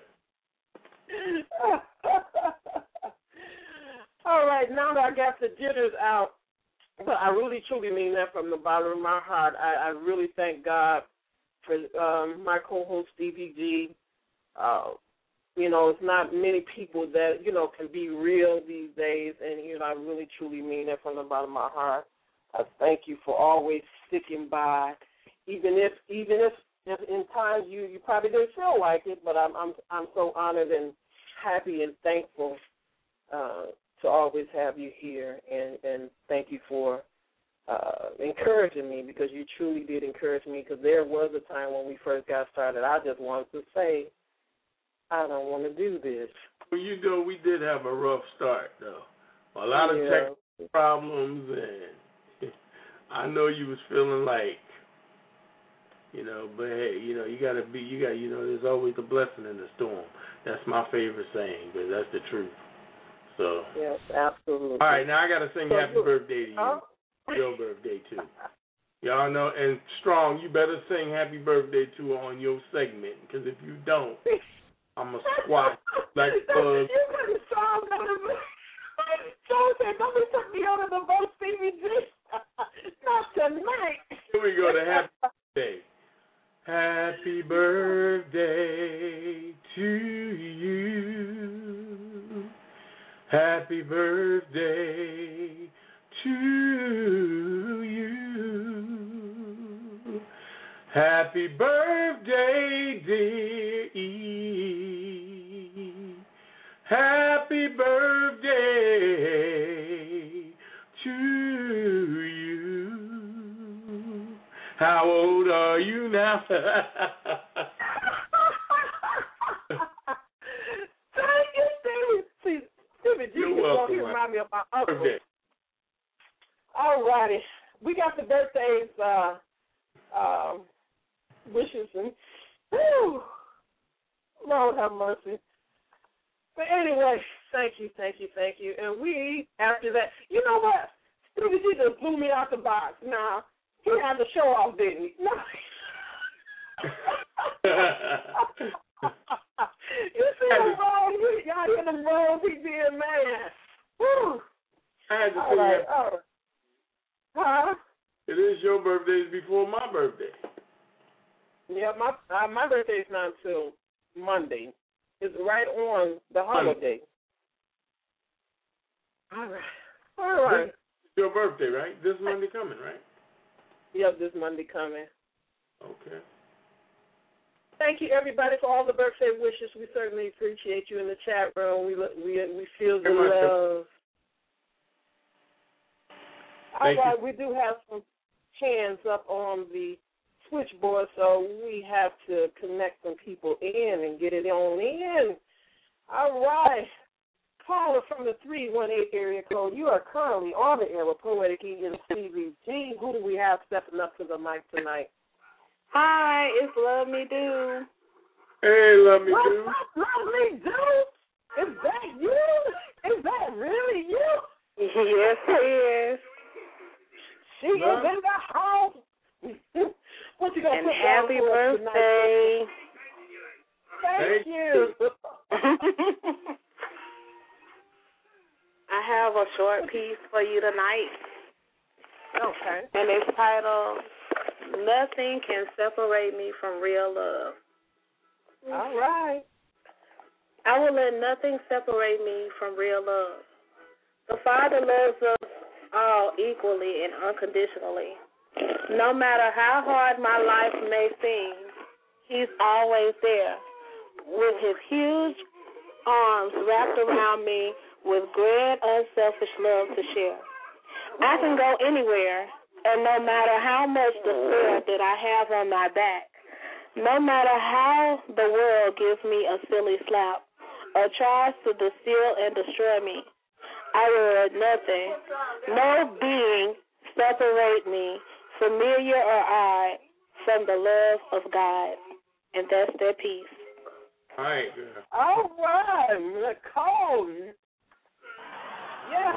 All right, now that I got the jitters out, but I really truly mean that from the bottom of my heart. I really thank God for my co-host Stevie G. It's not many people that, can be real these days, and, I really truly mean that from the bottom of my heart. I thank you for always sticking by, even if in times you probably didn't feel like it, but I'm so honored and happy and thankful to always have you here, and thank you for encouraging me, because you truly did encourage me, because there was a time when we first got started, I just wanted to say, I don't want to do this. Well, we did have a rough start, though. A lot of technical problems, and I know you was feeling like, but hey, there's always a blessing in the storm. That's my favorite saying, because that's the truth. So. Yes, absolutely. All right, now I got to sing happy birthday to you. Your birthday, too. Y'all know, and Strong, you better sing happy birthday to her on your segment, because if you don't, I'm going to squat like bugs. Joe said, don't be putting me on the boat, Stevie G. Not tonight. Here we go to happy birthday. Happy birthday to you. Happy birthday to you. Happy birthday, dear E. Happy birthday to you. How old are you now? Thank you, Stevie. See, Stevie G is going to remind me of my uncle. Birthday. All righty. We got the birthdays, wishes, and whew, Lord have mercy. But anyway, thank you. And we, after that, you know what? Stevie G just blew me out the box. Now, he had to show off, didn't he? No. You see the road? Y'all in the road he did, man. Whew. I had to all right. Huh? It is your birthday before my birthday. Yeah, my birthday is not until Monday. It's right on the holiday. All right. This is your birthday, right? This Monday coming, right? Yep, this Monday coming. Okay. Thank you, everybody, for all the birthday wishes. We certainly appreciate you in the chat room. We feel the love. All right, we do have some hands up on the switchboard, so we have to connect some people in and get it on in. All right. Caller from the 318 area code, you are currently on the air with Poetic E and Stevie G. Who do we have stepping up to the mic tonight? Hi, it's Love Me Do. Hey, Love Me Do. Love Me Do? Is that you? Is that really you? Yes, it is. She is in the house. What you gonna and put happy birthday. Thank you. I have a short piece for you tonight. Okay. And it's titled, Nothing Can Separate Me from Real Love. All right. I will let nothing separate me from real love. The Father loves us all equally and unconditionally. No matter how hard my life may seem, He's always there with His huge arms wrapped around me with grand, unselfish love to share. I can go anywhere, and no matter how much despair that I have on my back, no matter how the world gives me a silly slap or tries to steal and destroy me, I will let nothing, no being separate me, familiar or I, from the love of God. And that's their peace. All right, girl. All right, Nicole. Yeah.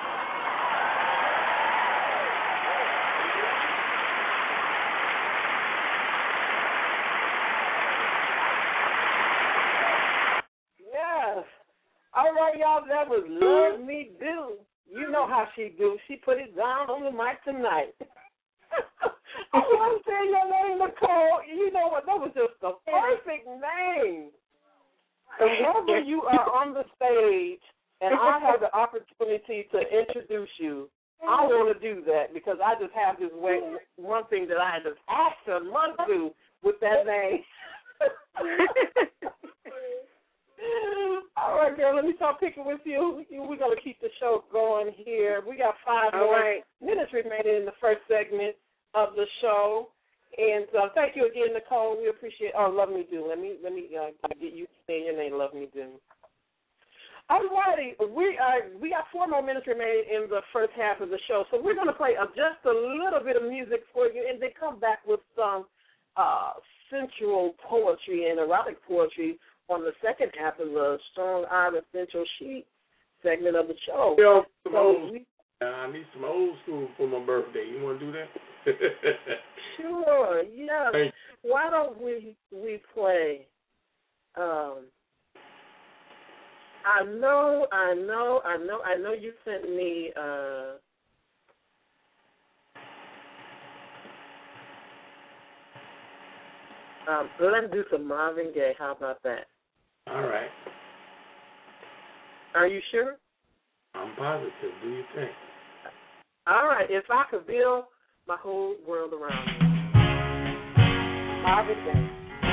Yes. All right, y'all, that was Love Me Do. You know how she do. She put it down on the mic tonight. I want to say your name, Nicole. You know what? That was just the perfect name. Whenever you are on the stage and I have the opportunity to introduce you, I want to do that because I just have this one thing that I just absolutely do with that name. All right, girl, let me start picking with you. We're going to keep the show going here. We got 5 more minutes remaining in the first segment of the show. And thank you again, Nicole. We appreciate Love Me Do. Let me get you to say your name, Love Me Do. All righty. We got 4 more minutes remaining in the first half of the show. So we're going to play just a little bit of music for you and then come back with some sensual poetry and erotic poetry on the second half of the Strong Arm Essential Sheet segment of the show. I need some old school for my birthday. You want to do that? Sure, yes. Thank Why don't we play? I know. You sent me. Let's do some Marvin Gaye. How about that? All right. Are you sure? I'm positive. Do you think? All right. If I could build my whole world around me. Marvin Gaye.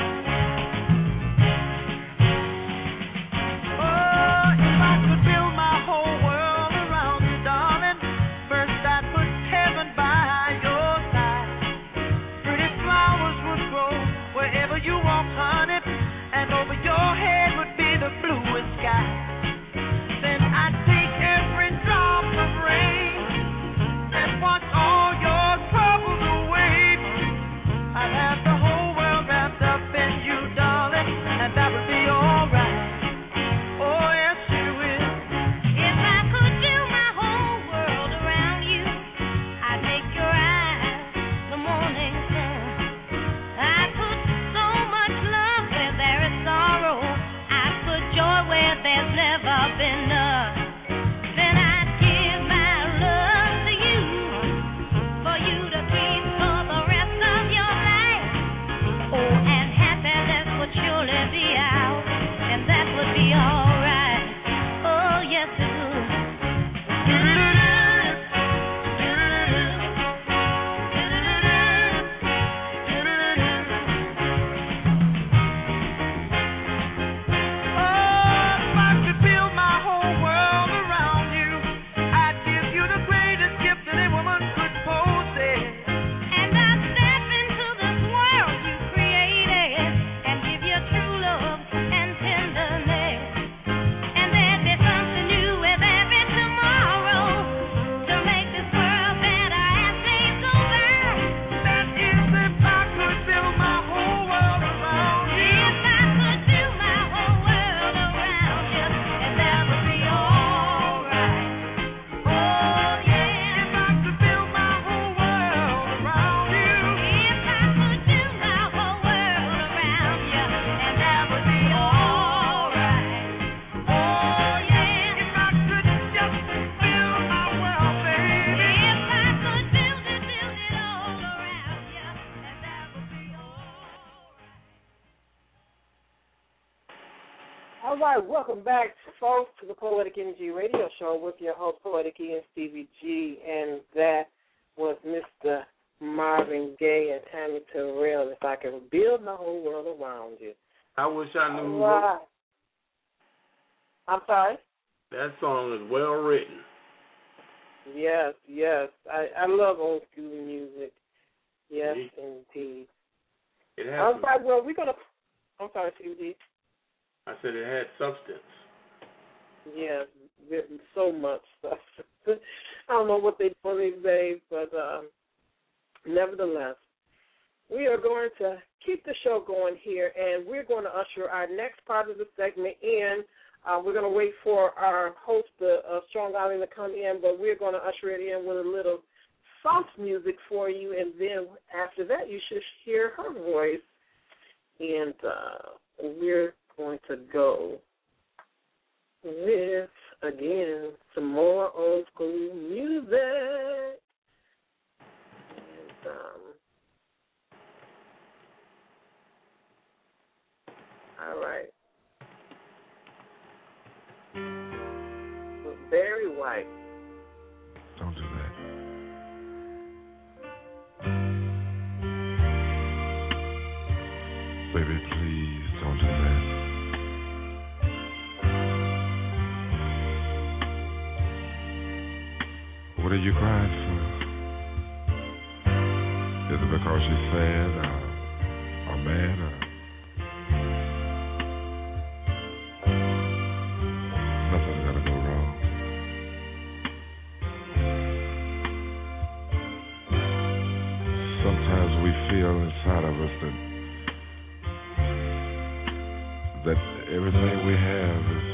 All right, welcome back, folks, to the Poetic Energy Radio Show with your host, Poetic E and Stevie G, and that was Mr. Marvin Gaye and Tammy Terrell. If I can build my whole world around you. I wish I knew who All wrote right. I'm sorry? that song is well written. Yes. I love old school music. Yes, indeed. It has All right, well, we're going to... I'm sorry, Stevie. I said it had substance. Yeah, so much stuff. I don't know what they do these days, but nevertheless, we are going to keep the show going here, and we're going to usher our next part of the segment in. We're going to wait for our host, Strong Island, to come in, but we're going to usher it in with a little soft music for you, and then after that, you should hear her voice. And we're going to go with, again, some more old school music. And, all right. With Barry White. Don't do that. Baby, please don't do that. What are you crying for? Is it because you're sad or mad or nothing's gonna go wrong? Sometimes we feel inside of us that everything we have is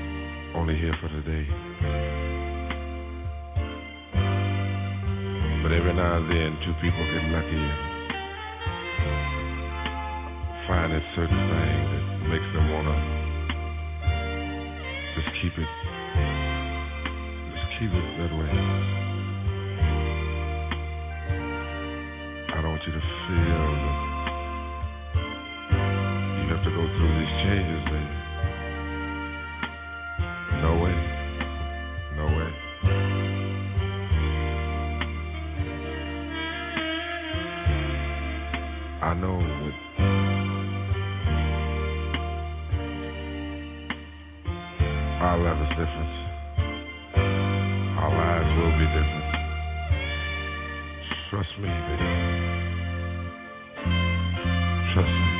only here for today. But now and then two people get lucky and find a certain thing that makes them want to just keep it that way. I don't want you to feel that you have to go through these changes, baby. No way. No way. I know that our love is different. Our lives will be different. Trust me, baby. Trust me.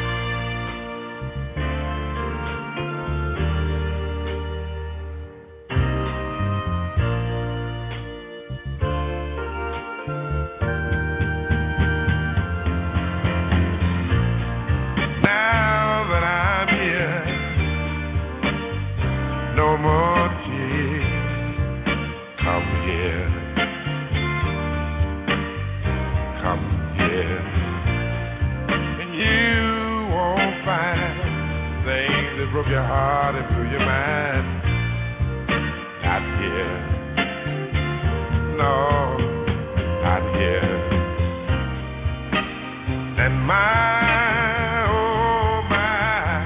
Broke your heart and blew your mind. Not here. No, not here. And oh my,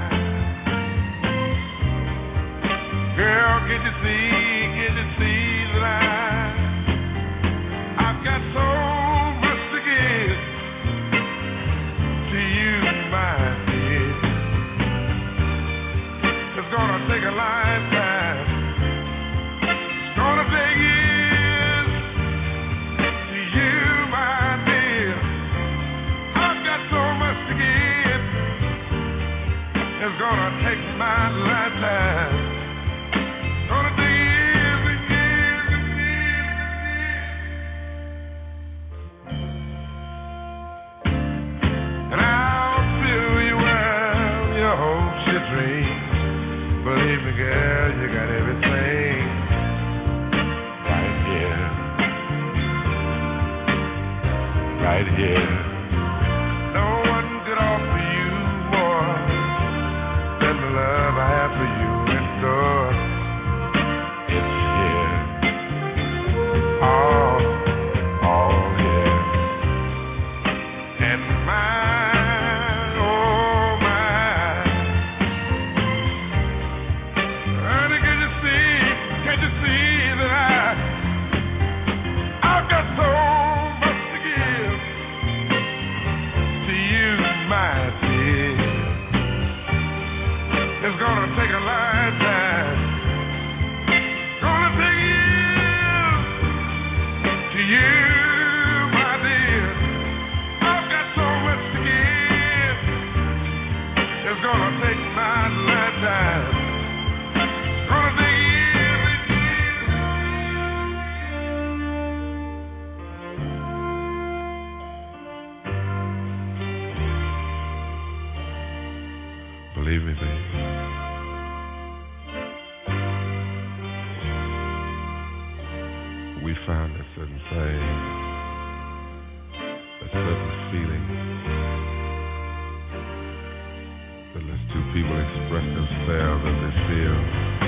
girl, can you see that I've got so much to give to you, my dear. It's gonna take a lifetime. It's gonna take years to you, my dear. I've got so much to give. It's gonna take my lifetime. It's gonna take years and years and years. And I'll fill you well, your hopes, your dreams. Believe me, girl, you got everything right here. Right here. No one could offer you more than the love I have for you in store. It's here. All here. And it's gonna take a lifetime. It's gonna take years to you, my dear. I've got so much to give. It's gonna take my lifetime. It's gonna take years and years. Believe me, baby. We found a certain thing, a certain feeling that lets two people express themselves as they feel.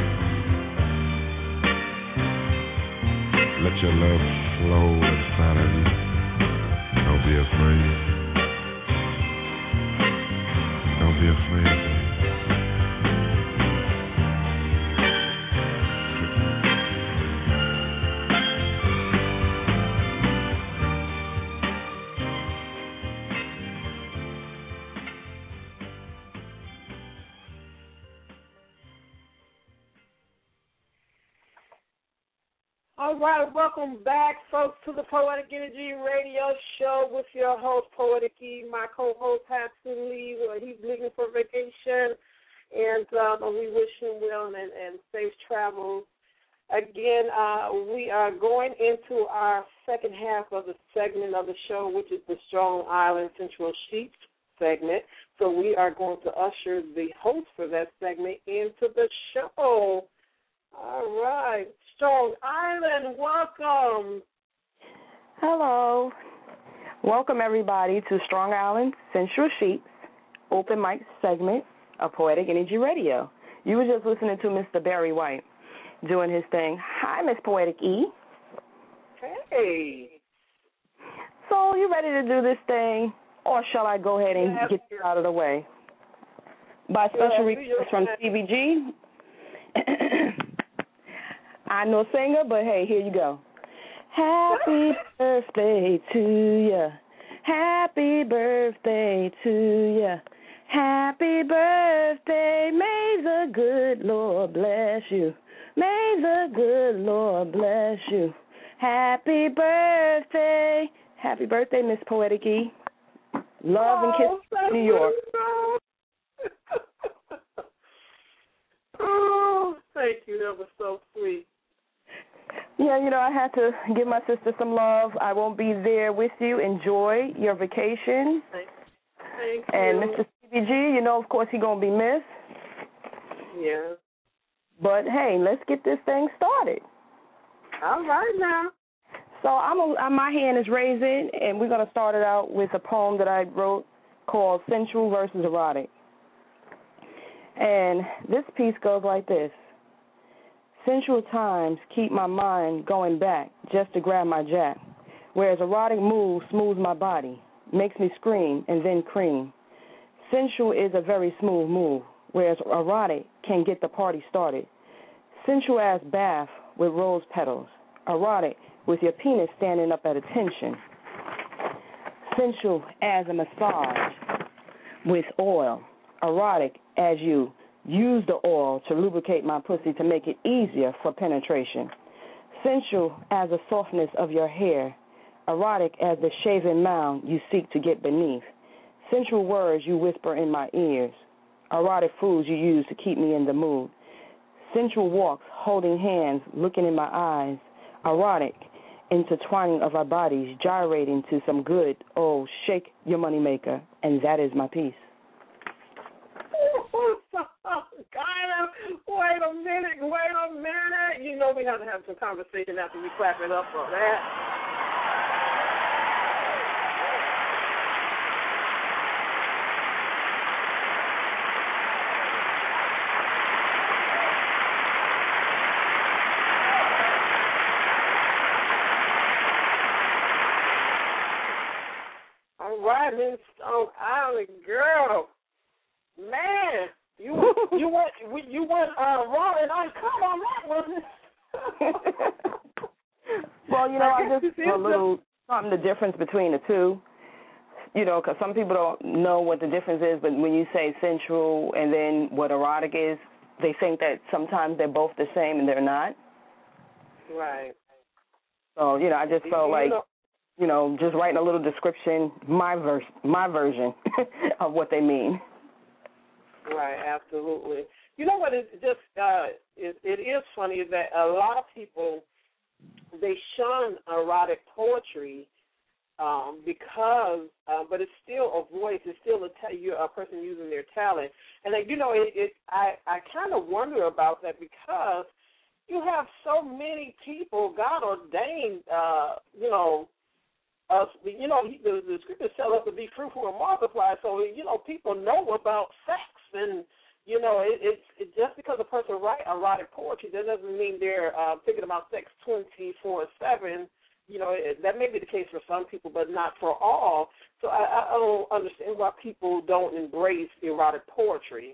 Let your love flow inside of you. Don't be afraid. Don't be afraid, baby. All right, welcome back, folks, to the Poetic Energy Radio Show with your host, Poetic E. My co-host, Hudson Lee. He's leaving for vacation, and we wish him well and safe travels. Again, we are going into our second half of the segment of the show, which is the Strong Island Central Sheep segment. So we are going to usher the host for that segment into the show. All right. Strong Island, welcome. Hello. Welcome, everybody, to Strong Island Sensual Sheets open mic segment of Poetic Energy Radio. You were just listening to Mr. Barry White doing his thing. Hi, Miss Poetic E. Hey. So, you ready to do this thing, or shall I go ahead and get you out of the way? By special request from CBG. I'm no singer, but hey, here you go. Happy birthday to ya. Happy birthday to ya. Happy birthday. May the good Lord bless you. May the good Lord bless you. Happy birthday. Happy birthday, Miss Poetic E. Love and kisses from New York. Oh, thank you. That was so sweet. Yeah, you know, I had to give my sister some love. I won't be there with you. Enjoy your vacation. Thank you. And Mr. CBG, you know, of course, he's going to be missed. Yeah. But, hey, let's get this thing started. All right now. So my hand is raising, and we're going to start it out with a poem that I wrote called Sensual versus Erotic. And this piece goes like this. Sensual times keep my mind going back just to grab my jack, whereas erotic moves smooth my body, makes me scream and then cream. Sensual is a very smooth move, whereas erotic can get the party started. Sensual as bath with rose petals, erotic with your penis standing up at attention. Sensual as a massage with oil, erotic as you use the oil to lubricate my pussy to make it easier for penetration. Sensual as the softness of your hair, erotic as the shaven mound you seek to get beneath. Sensual words you whisper in my ears, erotic foods you use to keep me in the mood. Sensual walks, holding hands, looking in my eyes, erotic intertwining of our bodies, gyrating to some good, oh, shake your money maker, and that is my piece. Wait a minute. You know we have to have some conversation after we clap it up for that. All right, Miss Stone Island girl. Man, you went raw and uncut on that one. Well, you know, I just a little something the difference between the two. You know, because some people don't know what the difference is, but when you say sensual and then what erotic is, they think that sometimes they're both the same and they're not. Right. So, you know, I just felt like, you know, just writing a little description, my version of what they mean. Right, absolutely. You know what? It just it is funny is that a lot of people they shun erotic poetry because, but it's still a voice. It's still a person using their talent. And you know, I kind of wonder about that because you have so many people, God ordained, you know. The scriptures tell us to be fruitful and multiply. So people know about sex, and it's just because a person writes erotic poetry, that doesn't mean they're thinking about sex 24/7. That may be the case for some people, but not for all. So I don't understand why people don't embrace erotic poetry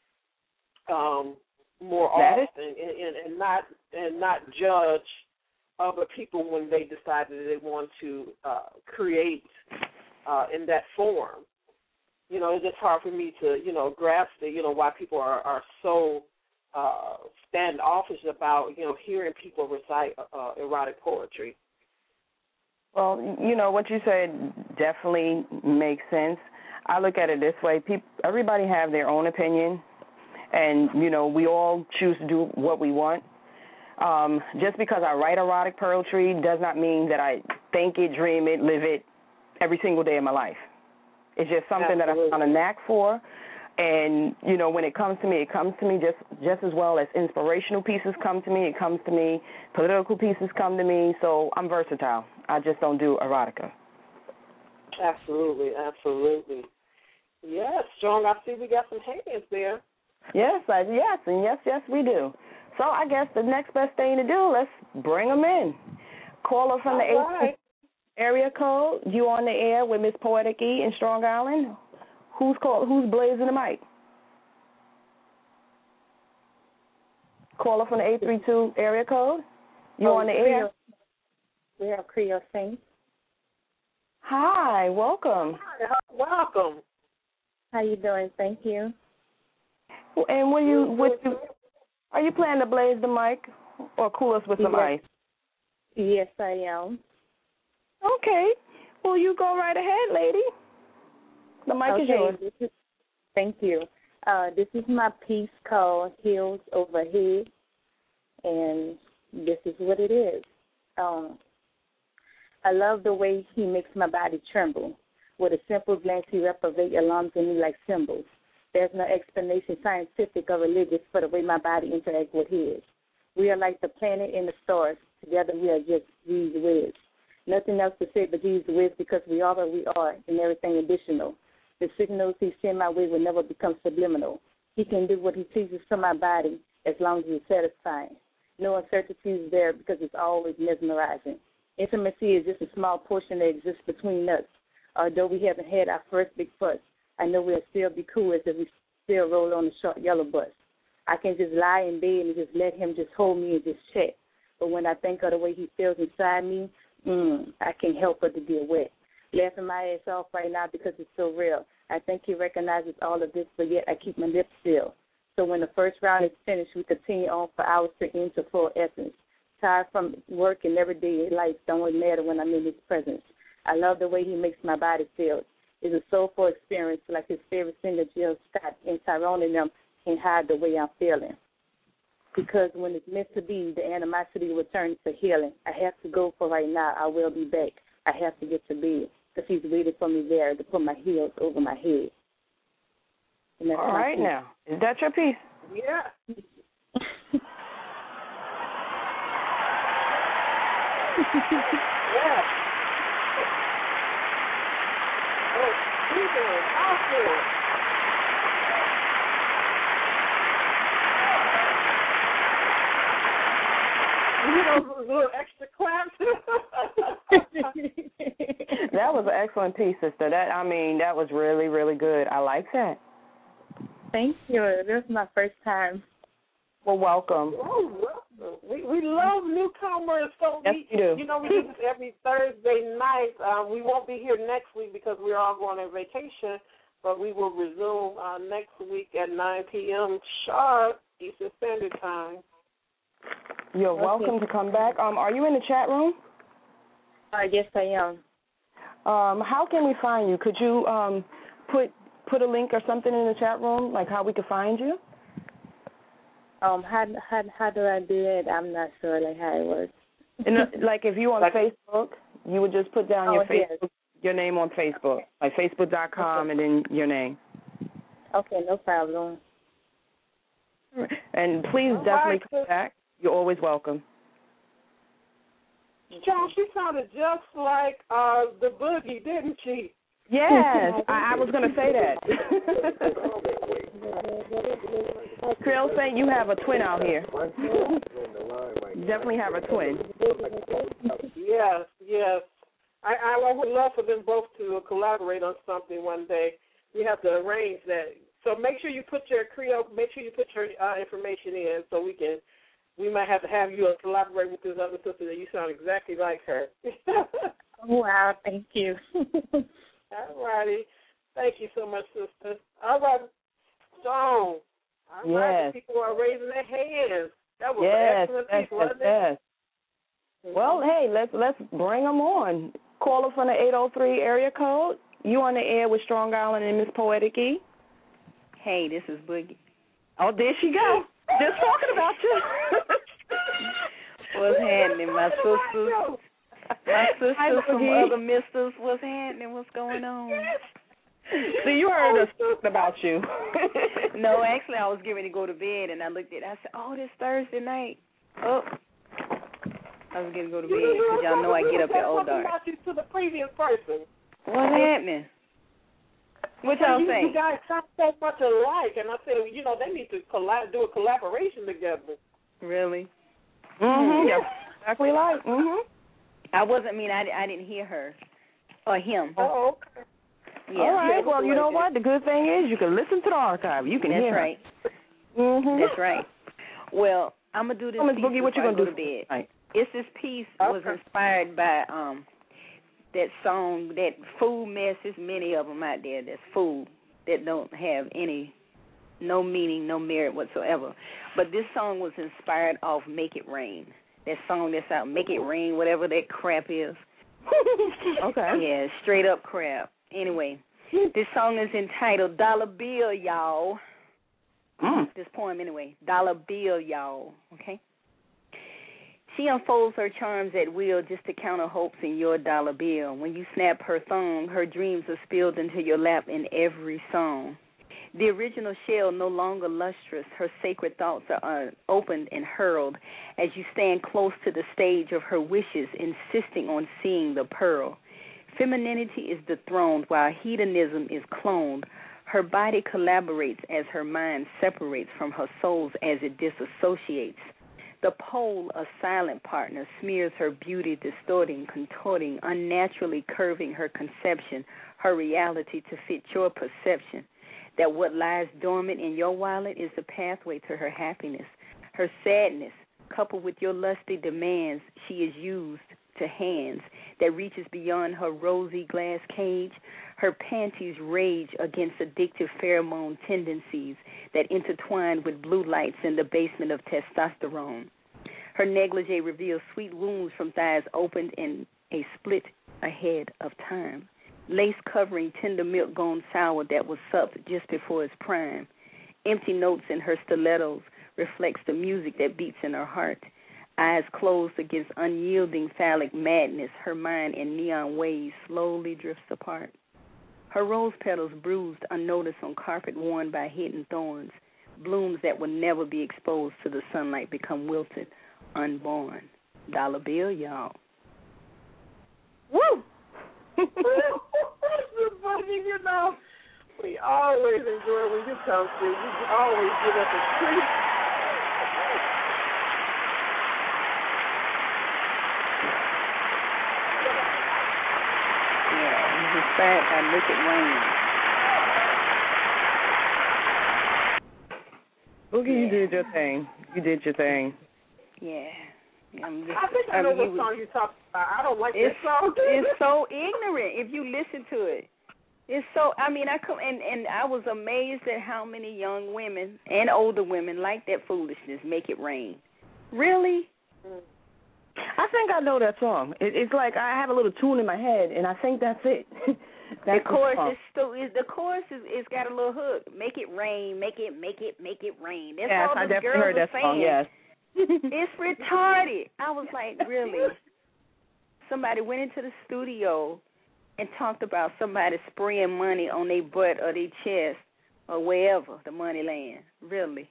more often, and not judge other people when they decide that they want to create in that form. It's just hard for me to, grasp why people are so standoffish about, hearing people recite erotic poetry. Well, what you said definitely makes sense. I look at it this way. Everybody have their own opinion, and, we all choose to do what we want. Just because I write erotic poetry does not mean that I think it, dream it, live it every single day of my life. It's just something that I found a knack for. And, when it comes to me, it comes to me just as well as inspirational pieces come to me. It comes to me, political pieces come to me. So I'm versatile. I just don't do erotica. Absolutely, absolutely. Yes, Strong, I see we got some hands there. Yes, yes, we do. So I guess the next best thing to do, let's bring them in. Caller from the 8 area code. You on the air with Miss Poetic E in Strong Island. Who's blazing the mic? Caller from the 832 area code. You on the air? We have Creole Saints. Hi, welcome. Hi, welcome. How you doing? Thank you. And are you planning to blaze the mic or cool us with some ice? Yes, I am. Okay. Well, you go right ahead, lady. The mic is yours. Thank you. This is my piece called Heels Overhead, and this is what it is. I love the way he makes my body tremble. With a simple glance, he reprobates alarms in me like symbols. There's no explanation, scientific or religious, for the way my body interacts with his. We are like the planet and the stars. Together we are just these whiz. Nothing else to say but these whiz, because we are what we are and everything additional. The signals he sends my way will never become subliminal. He can do what he pleases to my body as long as it's satisfying. No uncertainty is there because it's always mesmerizing. Intimacy is just a small portion that exists between us. Although we haven't had our first big fuss, I know we'll still be cool as if we still roll on the short yellow bus. I can just lie in bed and just let him just hold me and just chat. But when I think of the way he feels inside me, I can't help but to get wet. Laughing my ass off right now because it's so real. I think he recognizes all of this, but yet I keep my lips still. So when the first round is finished, we continue on for hours to end to full essence. Tired from work and everyday life don't matter when I'm in his presence. I love the way he makes my body feel. It's a soulful experience like his favorite singer, Jill Scott, and Tyrone and them can hide the way I'm feeling. Because when it's meant to be, the animosity will turn to healing. I have to go for right now. I will be back. I have to get to bed because he's waiting for me there to put my heels over my head. All right now. Is that your piece? Yeah. Yeah. Oh, awesome. You know, a little extra claps. That was an excellent piece, sister. That was really, really good. I like that. Thank you. This is my first time. Well, welcome. Oh, we love newcomers. So yes, we do. You know, we do this every Thursday night. We won't be here next week because we're all going on vacation, but we will resume next week at 9 p.m. sharp Eastern Standard Time. You're welcome to come back. Are you in the chat room? Yes, I am. How can we find you? Could you put a link or something in the chat room, like how we could find you? How do I do it? I'm not sure like how it works. Like if you on Facebook, you would just put down your Facebook, your name on Facebook, like Facebook.com and then your name. Okay, no problem. And please definitely come back. You're always welcome. John, she sounded just like the Boogie, didn't she? Yes, I was going to say that. Creole Saint, you have a twin out here. You definitely have a twin. Yes, yes. I would love for them both to collaborate on something one day. We have to arrange that. So make sure you put your information in so we might have to have you collaborate with this other sister that you sound exactly like her. Wow, thank you. All righty. Thank you so much, sister. All right, Stone. All right, the people are raising their hands. That was an excellent piece, wasn't it? Well, hey, let's bring them on. Caller from the 803 area code. You on the air with Strong Island and Miss Poetic E. Hey, this is Boogie. Oh, there she go. Just talking about you. What's happening, my sisters? My sisters from other misters, what's happening? What's going on? So you heard us talking about you. No, actually, I was getting ready to go to bed, and I looked at it. I said, oh, this Thursday night. Oh, I was going to go to bed because y'all know I get up at old dark. About you to the previous person. What's happening? What y'all think? You guys sound so much alike, and I said, they need to do a collaboration together. Really? Mm-hmm. Yeah. Exactly like. Mm-hmm. I didn't hear her or him. Oh, okay. Yeah. All right. Well, you know what? The good thing is you can listen to the archive. You can hear. That's right. Mm-hmm. That's right. Well, I'm gonna do this piece Boogie, what you gonna go do to bed. Right. It's this piece was inspired by that song, that food mess. There's many of them out there that's food that don't have no meaning, no merit whatsoever. But this song was inspired off "Make It Rain." That song that's out, "Make It Rain," whatever that crap is. Okay. Yeah, straight up crap. Anyway, this song is entitled "Dollar Bill, Y'all." This poem, anyway. Dollar Bill, y'all. Okay. She unfolds her charms at will just to count her hopes in your dollar bill. When you snap her thong, her dreams are spilled into your lap in every song. The original shell no longer lustrous, her sacred thoughts are opened and hurled as you stand close to the stage of her wishes, insisting on seeing the pearl. Femininity is dethroned while hedonism is cloned. Her body collaborates as her mind separates from her soul as it disassociates. The pole, a silent partner, smears her beauty, distorting, contorting, unnaturally curving her conception, her reality to fit your perception. That what lies dormant in your wallet is the pathway to her happiness. Her sadness, coupled with your lusty demands, she is used to hands that reaches beyond her rosy glass cage. Her panties rage against addictive pheromone tendencies that intertwine with blue lights in the basement of testosterone. Her negligee reveals sweet wounds from thighs opened in a split ahead of time. Lace covering tender milk gone sour that was supped just before its prime. Empty notes in her stilettos reflects the music that beats in her heart. Eyes closed against unyielding phallic madness, her mind in neon waves slowly drifts apart. Her rose petals bruised unnoticed on carpet worn by hidden thorns. Blooms that will never be exposed to the sunlight become wilted, unborn. Dollar bill, y'all. Woo! Funny, we always enjoy when you come through. You always give us a treat. Inspired by Make It Rain. Boogie, you did your thing. Yeah. I think I know what song you're talking about. I don't like this song. It's so ignorant if you listen to it. It's so, I was amazed at how many young women and older women like that foolishness, Make It Rain. Really? I think I know that song. It's like I have a little tune in my head, and I think that's it. The chorus it's got a little hook. Make it rain, make it rain. That's yes, all I the definitely girls heard that are song. saying. Yes. It's retarded. I was like, really? Somebody went into the studio and talked about somebody spraying money on their butt or their chest or wherever the money lands. Really?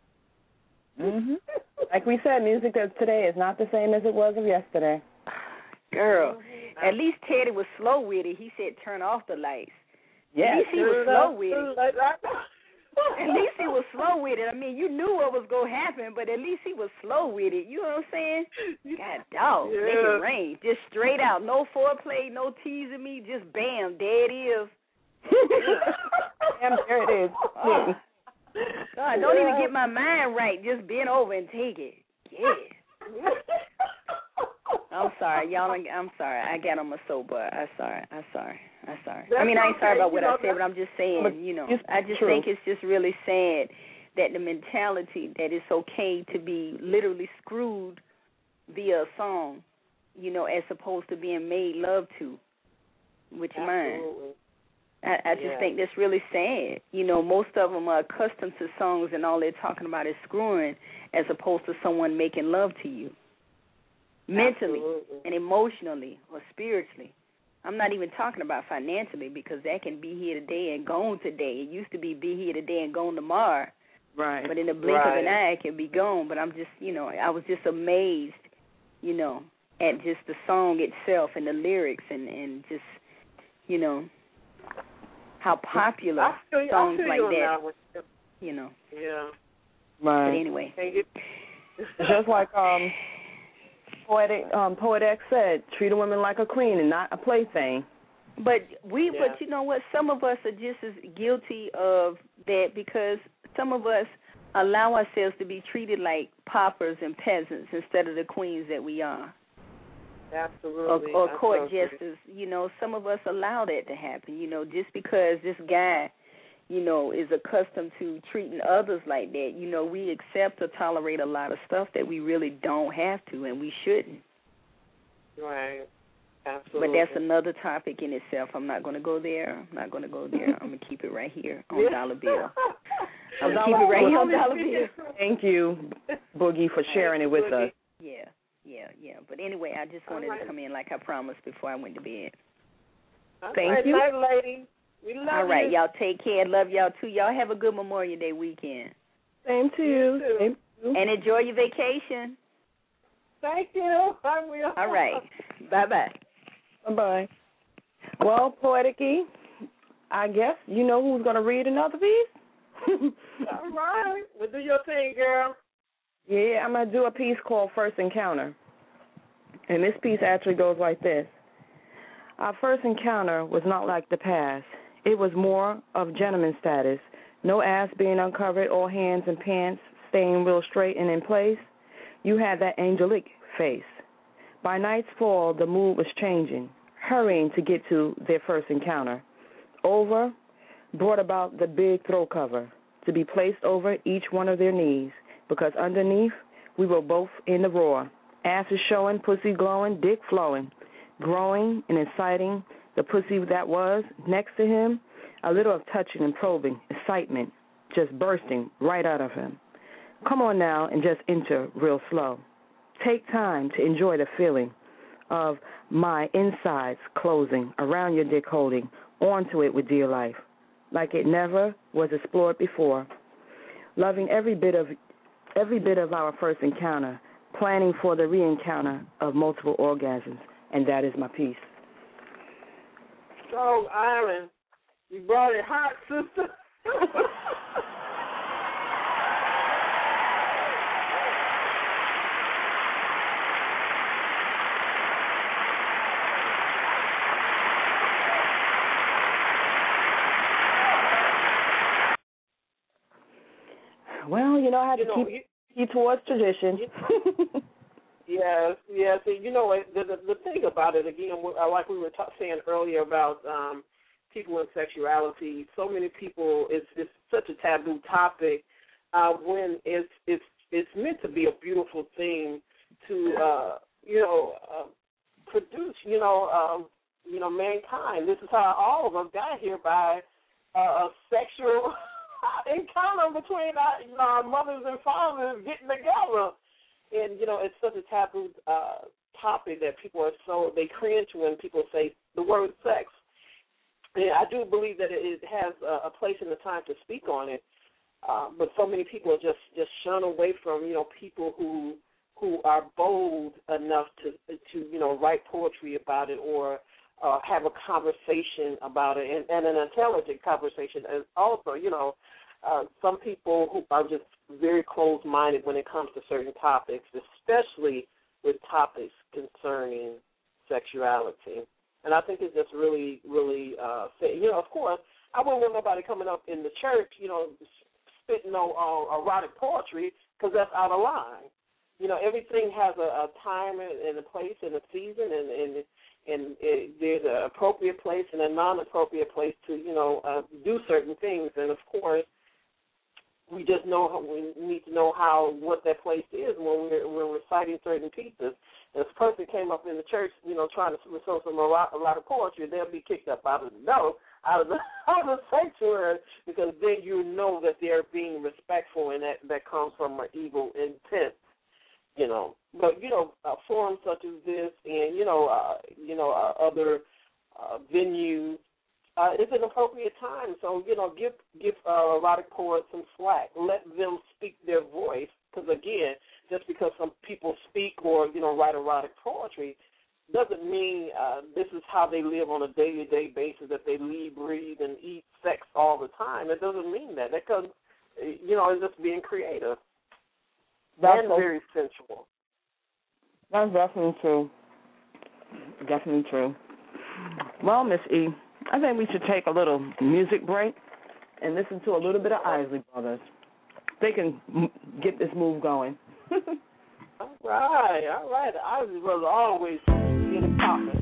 Mhm. Like we said, music of today is not the same as it was of yesterday. Girl, at least Teddy was slow with it. He said, "Turn off the lights." Yes. At least he was slow with it. At least he was slow with it. I mean, you knew what was going to happen, but at least he was slow with it. You know what I'm saying? God dog, Make it rain. Just straight out. No foreplay, no teasing me. Just bam, there it is. Damn, there it is. God, don't even get my mind right. Just bend over and take it. Yeah. I'm sorry, y'all. I'm sorry. I got on my soapbox. I'm sorry. I mean, I ain't sorry about what I said, but I'm just saying, I just think it's just really sad that the mentality that it's okay to be literally screwed via a song, as opposed to being made love to with your mind. I just think that's really sad. Most of them are accustomed to songs and all they're talking about is screwing as opposed to someone making love to you. Mentally and emotionally or spiritually. I'm not even talking about financially because that can be here today and gone today. It used to be here today and gone tomorrow. But in the blink of an eye, it can be gone. But I'm just, I was just amazed, at just the song itself and the lyrics and just, you know, how popular songs like that, you know. Yeah. Right. But anyway. Just like Poet X said, treat a woman like a queen and not a plaything. But you know what? Some of us are just as guilty of that because some of us allow ourselves to be treated like paupers and peasants instead of the queens that we are. Absolutely. Or court jesters. You know, some of us allow that to happen. You know, just because this guy, you know, is accustomed to treating others like that, you know, we accept or tolerate a lot of stuff that we really don't have to and we shouldn't. Right. Absolutely. But that's another topic in itself. I'm not going to go there. I'm going to keep it right here on Dollar Bill. I'm going to keep it right here on Dollar Bill. Thank you, Boogie, for sharing it with us. Yeah. But anyway, I just wanted to come in like I promised before I went to bed. Thank you. Night, lady. We love you. All right, y'all take care. Love y'all, too. Y'all have a good Memorial Day weekend. Same to you. Same to you. And enjoy your vacation. Thank you. I will. All right. Bye-bye. Bye-bye. Well, Poetic-y, I guess you know who's going to read another piece? All right. Well, do your thing, girl. Yeah, I'm going to do a piece called First Encounter. And this piece actually goes like this. Our first encounter was not like the past. It was more of gentleman status. No ass being uncovered, all hands and pants staying real straight and in place. You had that angelic face. By night's fall, the mood was changing, hurrying to get to their first encounter. Over brought about the big throw cover to be placed over each one of their knees, because underneath we were both in the roar. Asses showing, pussy glowing, dick flowing, growing and inciting the pussy that was next to him, a little of touching and probing, excitement just bursting right out of him. Come on now and just enter real slow. Take time to enjoy the feeling of my insides closing around your dick holding onto it with dear life, like it never was explored before. Loving every bit of our first encounter, planning for the re-encounter of multiple orgasms, and that is my piece. So, Iron, you brought it hot, sister. Well, you know, I had to keep towards tradition. Yes. You know, the thing about it, again, like we were saying earlier about people and sexuality, so many people, it's such a taboo topic when it's meant to be a beautiful thing to, produce, mankind. This is how all of us got here, by a sexual encounter between our mothers and fathers getting together. And, it's such a taboo topic that people are they cringe when people say the word sex. And I do believe that it has a place in the time to speak on it. But so many people just shun away from, people who are bold enough to write poetry about it or have a conversation about it, and an intelligent conversation. And also, some people who are just very closed-minded when it comes to certain topics, especially with topics concerning sexuality. And I think it's just really, really, of course, I wouldn't want nobody coming up in the church, spitting on erotic poetry, because that's out of line. Everything has a time and a place and a season, and there's an appropriate place and a non-appropriate place to, do certain things. And, of course, we just we need to know what that place is when we're reciting certain pieces. If a person came up in the church, trying to recite some a lot of poetry, they'll be kicked up out of the sanctuary, because then you know that they're being respectful, and that comes from an evil intent. But forums such as this, and other venues. It's an appropriate time, so give erotic poets some slack. Let them speak their voice, because again, just because some people speak or, write erotic poetry doesn't mean this is how they live on a day-to-day basis, that they live, breathe, and eat sex all the time. It doesn't mean that. Because, it's just being creative. That's very sensual. That's definitely true. Definitely true. Well, Miss E, I think we should take a little music break and listen to a little bit of Isley Brothers. They can get this move going. All right. The Isley Brothers always get it popping.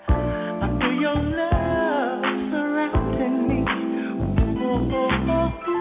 Your love surrounding me. Oh, oh, oh.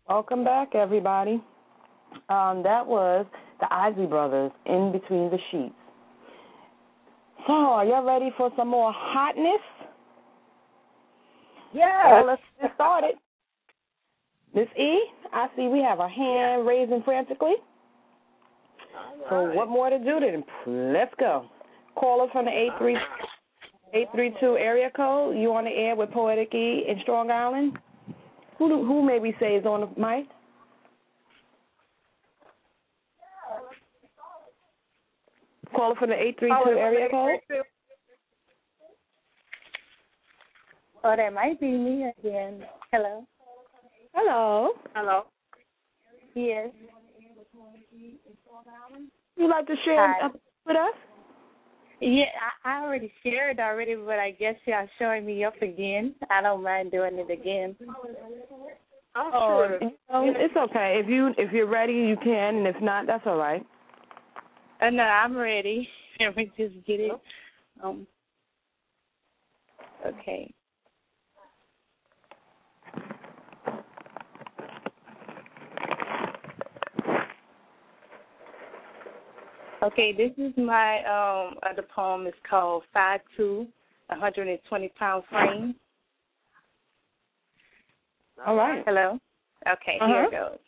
Welcome back, everybody. That was the Isley Brothers, In Between the Sheets. So, are y'all ready for some more hotness? Yeah. Well, let's get started. Miss E, I see we have a hand raising frantically. All So right. what more to do then? Let's go. Caller from the 832 area code. You on the air with Poetic E in Strong Island? Who may we say is on the mic? Caller from the 832 area code. Oh, that might be me again. Hello. Hello. Hello. Yes. You like to share with us? Yeah, I already shared already, but I guess y'all showing me up again. I don't mind doing it again. Sure. It's okay. If you're ready, you can, and if not, that's all right. No, I'm ready. Let me just get it. Okay. Okay, this is my other poem. It's called 5'2", 120-pound frame. All right. Hello? Okay, Here it goes.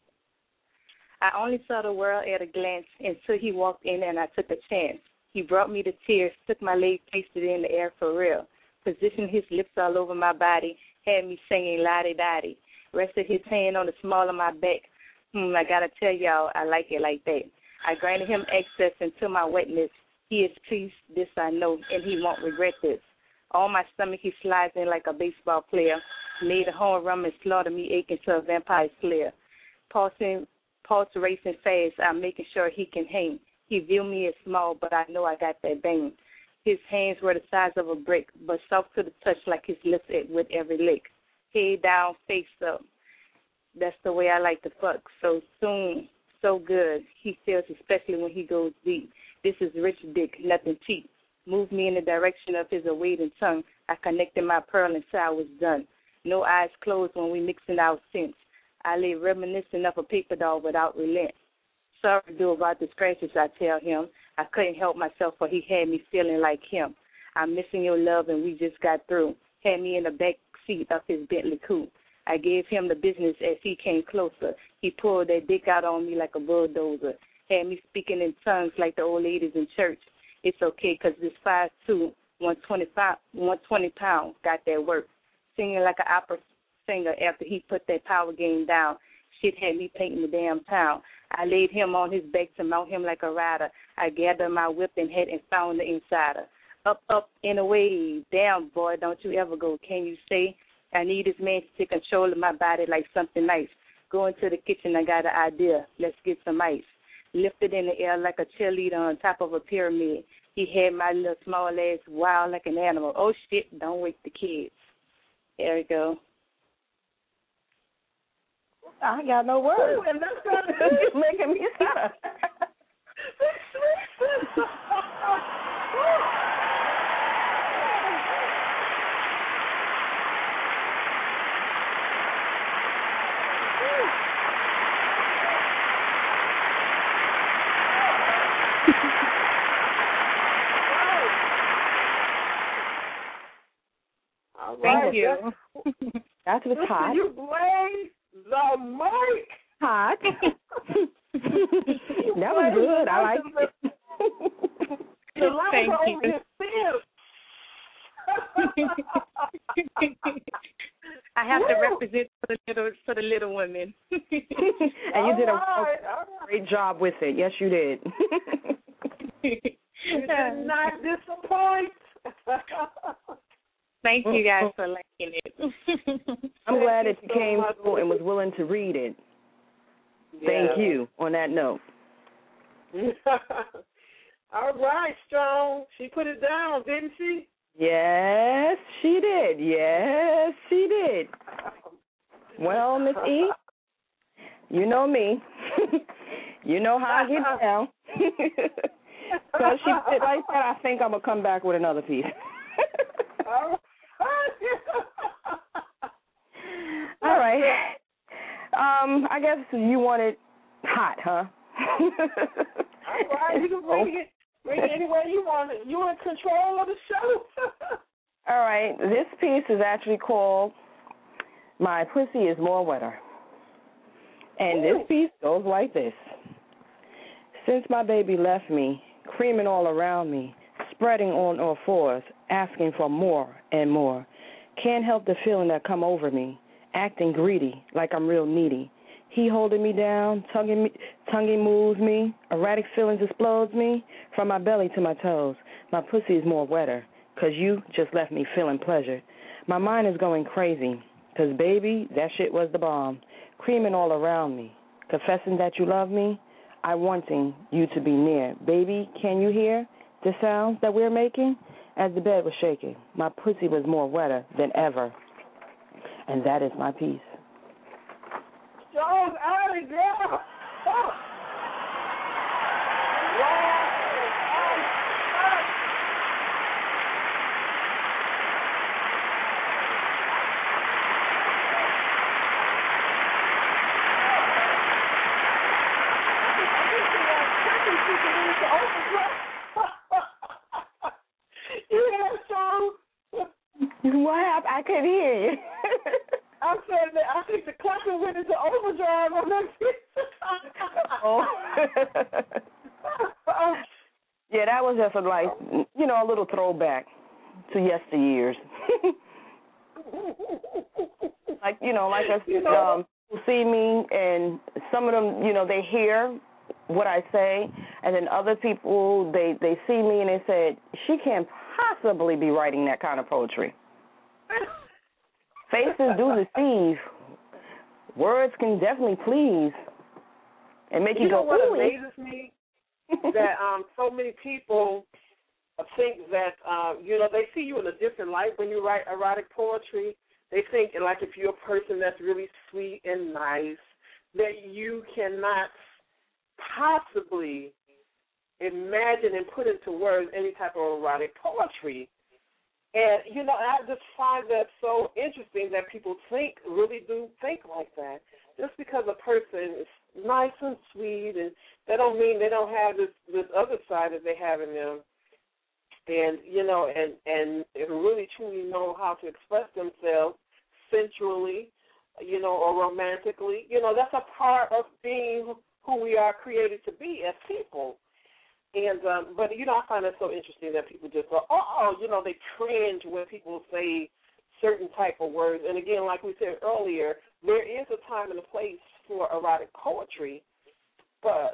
I only saw the world at a glance until he walked in and I took a chance. He brought me to tears, took my leg, placed it in the air for real, positioned his lips all over my body, had me singing la-di-da-di, rested his hand on the small of my back. I got to tell y'all, I like it like that. I granted him access into my wetness. He is pleased, this I know, and he won't regret this. On my stomach, he slides in like a baseball player, made a home run and slaughtered me aching to a vampire slayer. Pulse racing fast, I'm making sure he can hang. He viewed me as small, but I know I got that bang. His hands were the size of a brick, but soft to the touch like his lips with every lick. Head down, face up. That's the way I like to fuck. So soon, so good. He feels, especially when he goes deep. This is rich dick, nothing cheap. Move me in the direction of his awaiting tongue. I connected my pearl and saw I was done. No eyes closed when we mixing our scents. I lay reminiscent of a paper doll without relent. Sorry to do about the scratches, I tell him. I couldn't help myself, for he had me feeling like him. I'm missing your love, and we just got through. Had me in the back seat of his Bentley coupe. I gave him the business as he came closer. He pulled that dick out on me like a bulldozer. Had me speaking in tongues like the old ladies in church. It's okay, 'cause this 5'2", 120 pounds got that work. Singing like an opera singer after he put that power game down. Shit had me painting the damn town. I laid him on his back to mount him like a rider. I gathered my whip and head and found the insider. Up, and away. Damn, boy, don't you ever go. Can you say? I need this man to take control of my body like something nice. Go into the kitchen, I got an idea. Let's get some ice. Lifted in the air like a cheerleader on top of a pyramid. He had my little small ass wild like an animal. Oh, shit, don't wake the kids. There we go. I got no words. And that's not You're making me stop. Thank you. That was hot. You blame the mic. Hot. That was good. I like it. Thank you. I have to represent for the little women. And you did a great job with it. Yes, you did. You did not disappoint. Thank you guys for liking it. I'm glad that you came through and was willing to read it. Thank you on that note. All right, Strong. She put it down, didn't she? Yes, she did. Yes, she did. Well, Miss E, you know me. You know how I get down. Because she put it like that, I think I'm going to come back with another piece. All right. I guess you want it hot, huh? All right, you can bring it any way you want it. You're in control of the show. All right, this piece is actually called My Pussy is More Wetter. And this piece goes like this. Since my baby left me, creaming all around me, spreading on all fours, asking for more and more. Can't help the feeling that come over me, acting greedy like I'm real needy. He holding me down, tonguing moves me, erratic feelings explodes me, from my belly to my toes. My pussy is more wetter, 'cause you just left me feeling pleasure. My mind is going crazy, 'cause baby, that shit was the bomb. Creaming all around me, confessing that you love me, I wanting you to be near. Baby, can you hear the sounds that we're making? As the bed was shaking, my pussy was more wetter than ever. And that is my piece. Jones out of girl. Oh. What happened? I couldn't hear you. I'm saying that I think the clapping went into overdrive on that piece. Oh. Yeah, that was just a little throwback to yesteryears. People see me, and some of them, they hear what I say, and then other people, they see me and they said, she can't possibly be writing that kind of poetry. Faces do deceive. Words can definitely please and make you go, know what ooh. Amazes me? That so many people think that, they see you in a different light when you write erotic poetry. They think, like, if you're a person that's really sweet and nice, that you cannot possibly imagine and put into words any type of erotic poetry. And, I just find that so interesting that people really do think like that. Just because a person is nice and sweet, and that don't mean they don't have this other side that they have in them. And, and really truly know how to express themselves sensually, or romantically. That's a part of being who we are created to be as people. And but I find it so interesting that people just go, they cringe when people say certain type of words. And again, like we said earlier, there is a time and a place for erotic poetry, but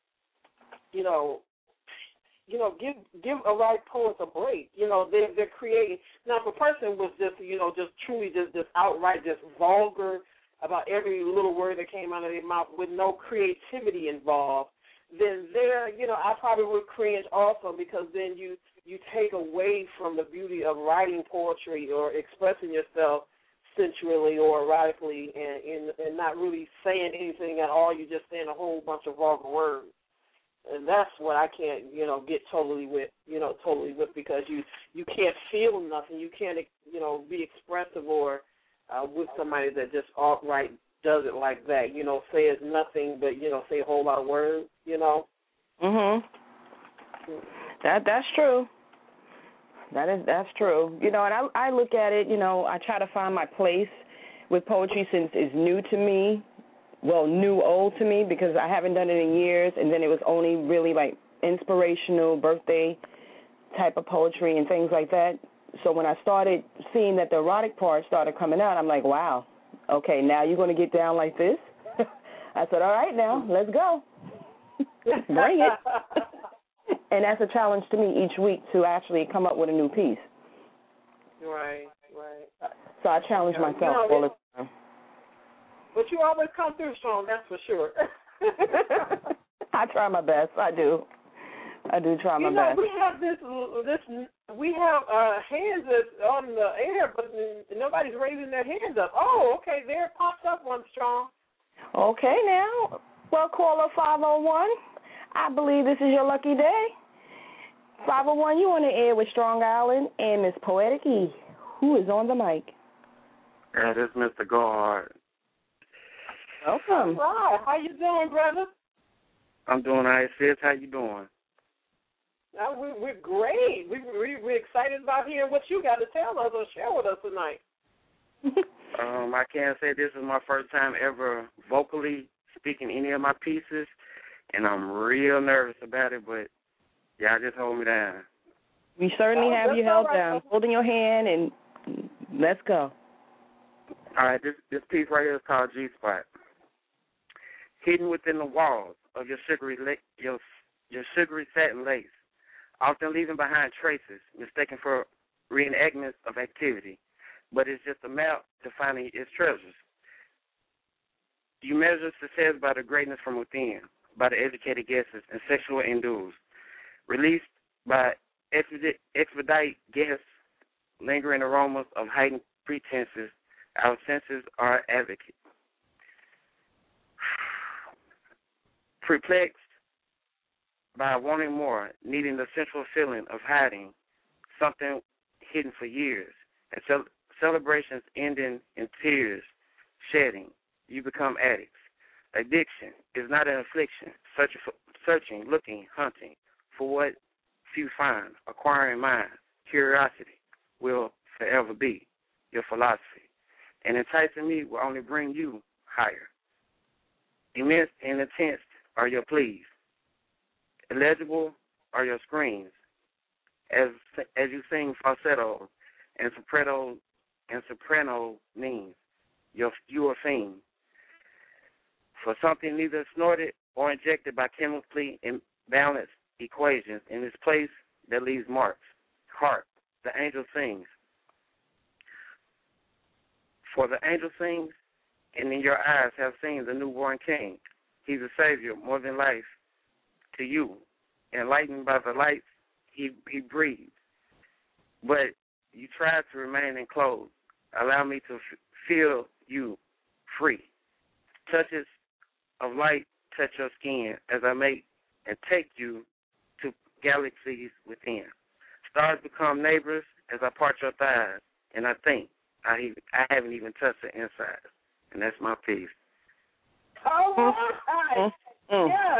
give erotic poets a break. They're creating. Now, if a person was just truly just outright just vulgar about every little word that came out of their mouth with no creativity involved, then I probably would cringe also, because then you take away from the beauty of writing poetry or expressing yourself sensually or erotically and not really saying anything at all. You're just saying a whole bunch of vulgar words. And that's what I can't, get totally with, because you can't feel nothing. You can't, be expressive or with somebody that just outright does it like that, says nothing but, say a whole lot of words, Mhm. That's true. That's true. And I look at it, I try to find my place with poetry since it's new to me. Well, new old to me, because I haven't done it in years, and then it was only really like inspirational birthday type of poetry and things like that. So when I started seeing that the erotic part started coming out, I'm like, wow, okay, now you're going to get down like this? I said, all right, now, let's go. Bring it. And that's a challenge to me each week to actually come up with a new piece. Right. So I challenge myself all the time. But you always come through strong, that's for sure. I try my best. I do try my best. We have we have hands that's on the air, but nobody's raising their hands up. Oh, okay, there it pops up one strong. Okay, now. Well, caller 501, I believe this is your lucky day. 501, you on the air with Strong Island and Miss Poetic E, who is on the mic. That is Mr. Guard. Welcome. All right. How you doing, brother? I'm doing all right, sis. How you doing? We're great. We're excited about hearing what you got to tell us or share with us tonight. I can't say this is my first time ever vocally speaking any of my pieces, and I'm real nervous about it, but y'all just hold me down. We certainly have you held down, holding your hand, and let's go. All right, this piece right here is called G-Spot. Hidden within the walls of your sugary satin lace, often leaving behind traces, mistaken for reenactments of activity, but it's just a map defining its treasures. You measure success by the greatness from within, by the educated guesses and sexual endures, released by expedite guests, lingering aromas of heightened pretenses. Our senses are advocates. Perplexed by wanting more, needing the central feeling of hiding something hidden for years, and celebrations ending in tears shedding, you become addicts. Addiction is not an affliction, searching, looking, hunting for what few find, acquiring minds. Curiosity will forever be your philosophy, and enticing me will only bring you higher. Immense and intense are your pleas. Illegible are your screams as you sing falsetto and soprano means you are fiend for something neither snorted or injected by chemically imbalanced equations in this place that leaves marks. Hark, the angel sings. For the angel sings, and in your eyes have seen the newborn king. He's a savior more than life to you, enlightened by the lights he breathes. But you try to remain enclosed. Allow me to feel you free. Touches of light touch your skin as I make and take you to galaxies within. Stars become neighbors as I part your thighs, and I think I haven't even touched the inside. And that's my piece. All right. Yes.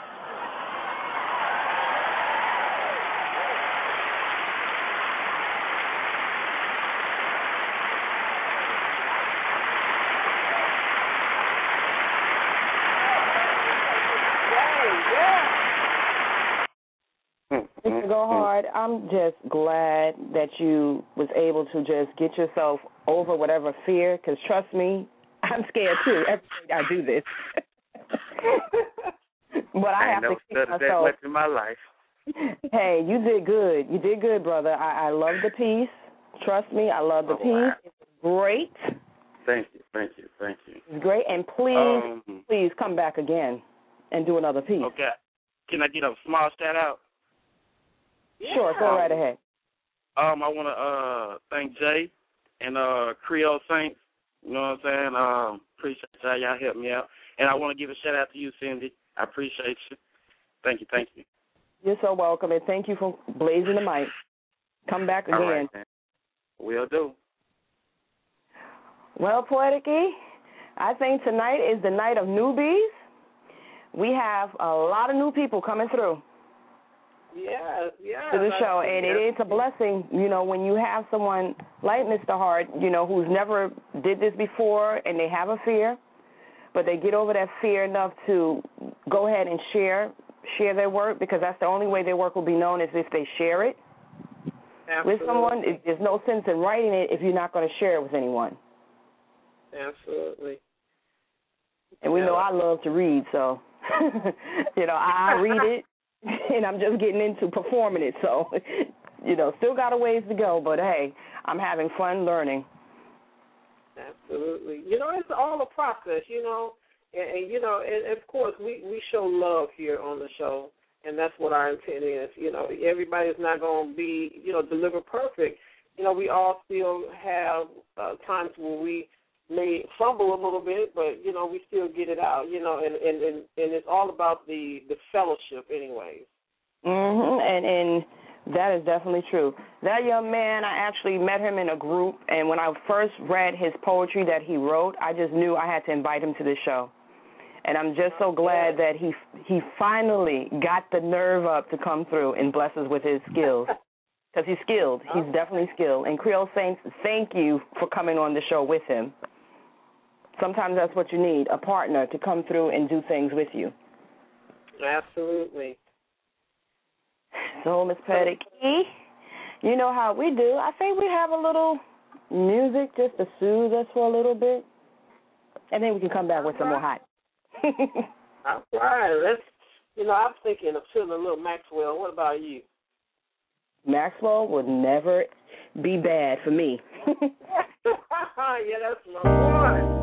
Mr. Go Hard, I'm just glad that you was able to just get yourself over whatever fear, because trust me, I'm scared too every day I do this. But I have to keep myself. That much in my life. Hey, you did good. You did good, brother. I love the piece. Trust me, I love the piece. Wow. It's great. Thank you. It's great, and please come back again and do another piece. Okay. Can I get a small shout out? Yeah. Sure, go right ahead. I want to thank Jay and Creole Saints. You know what I'm saying? Appreciate y'all helping me out. And I want to give a shout out to you, Cindy. I appreciate you. Thank you. You're so welcome, and thank you for blazing the mic. Come back again. All right, man. Will do. Well, Poetic E, I think tonight is the night of newbies. We have a lot of new people coming through. Yeah. To the show, and it's a blessing, you know, when you have someone like Mr. Hart, you know, who's never did this before, and they have a fear, but they get over that fear enough to go ahead and share their work, because that's the only way their work will be known is if they share it. Absolutely. With someone. There's no sense in writing it if you're not going to share it with anyone. Absolutely. And we know I love to read, so, you know, I read it, and I'm just getting into performing it. So, you know, still got a ways to go, but, hey, I'm having fun learning. Absolutely. You know, it's all a process, you know, and you know, and of course, we show love here on the show, and that's what our intent is. You know, everybody's not going to be, you know, deliver perfect. You know, we all still have times where we may fumble a little bit, but, you know, we still get it out, you know, and it's all about the fellowship anyways. And That is definitely true. That young man, I actually met him in a group, and when I first read his poetry that he wrote, I just knew I had to invite him to this show. And I'm just so glad that he finally got the nerve up to come through and bless us with his skills. Because he's skilled. He's definitely skilled. And Creole Saints, thank you for coming on the show with him. Sometimes that's what you need, a partner to come through and do things with you. Absolutely. So, Miss Petty, you know how we do. I think we have a little music just to soothe us for a little bit, and then we can come back with some more hot. All right. Let's. I'm thinking of feeling a little Maxwell. What about you? Maxwell would never be bad for me. Yeah, that's my boy.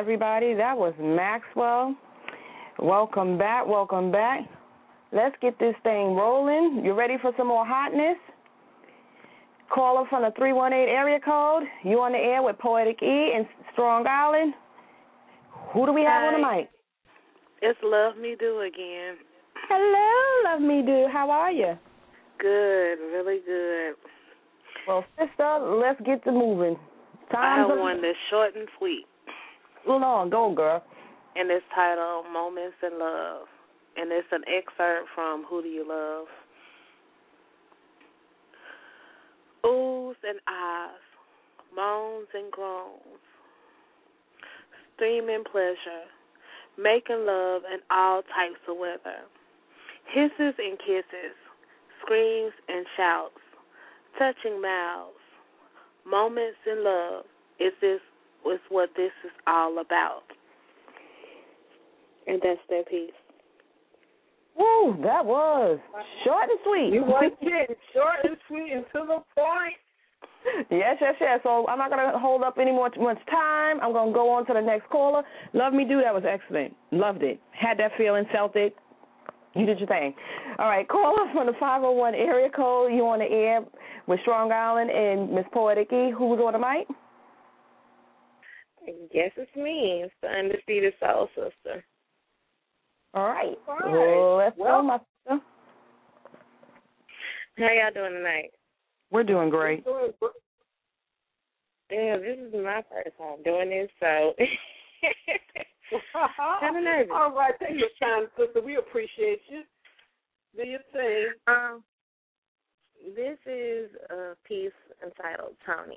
everybody. That was Maxwell. Welcome back. Welcome back. Let's get this thing rolling. You ready for some more hotness? Caller from the 318 area code. You on the air with Poetic E in Strong Island. Who do we have on the mic? It's Love Me Do again. Hello, Love Me Do. How are you? Good, really good. Well, sister, let's get to moving. I have one that's short and sweet. Hold on, go, girl. And it's titled Moments in Love. And it's an excerpt from Who Do You Love? Oohs and ahs, moans and groans, streaming pleasure, making love in all types of weather, hisses and kisses, screams and shouts, touching mouths, moments in love is what this is all about. And that's their piece. Woo, that was short and sweet. You want it short and sweet and to the point. Yes. So I'm not going to hold up any much time. I'm going to go on to the next caller. Love Me Do, that was excellent. Loved it. Had that feeling, felt it. You did your thing. All right, caller from the 501 area code. You on the air with Strong Island and Miss Poetic E. Who was on the mic? Yes, it's me. It's the Undefeated Soul Sister. All right. Well, let's go, my sister. How y'all doing tonight? We're doing great. Yeah, this is my first time doing this, so kind of nervous. All right, take your time, sister. We appreciate you. Do your thing. This is a piece entitled Tony.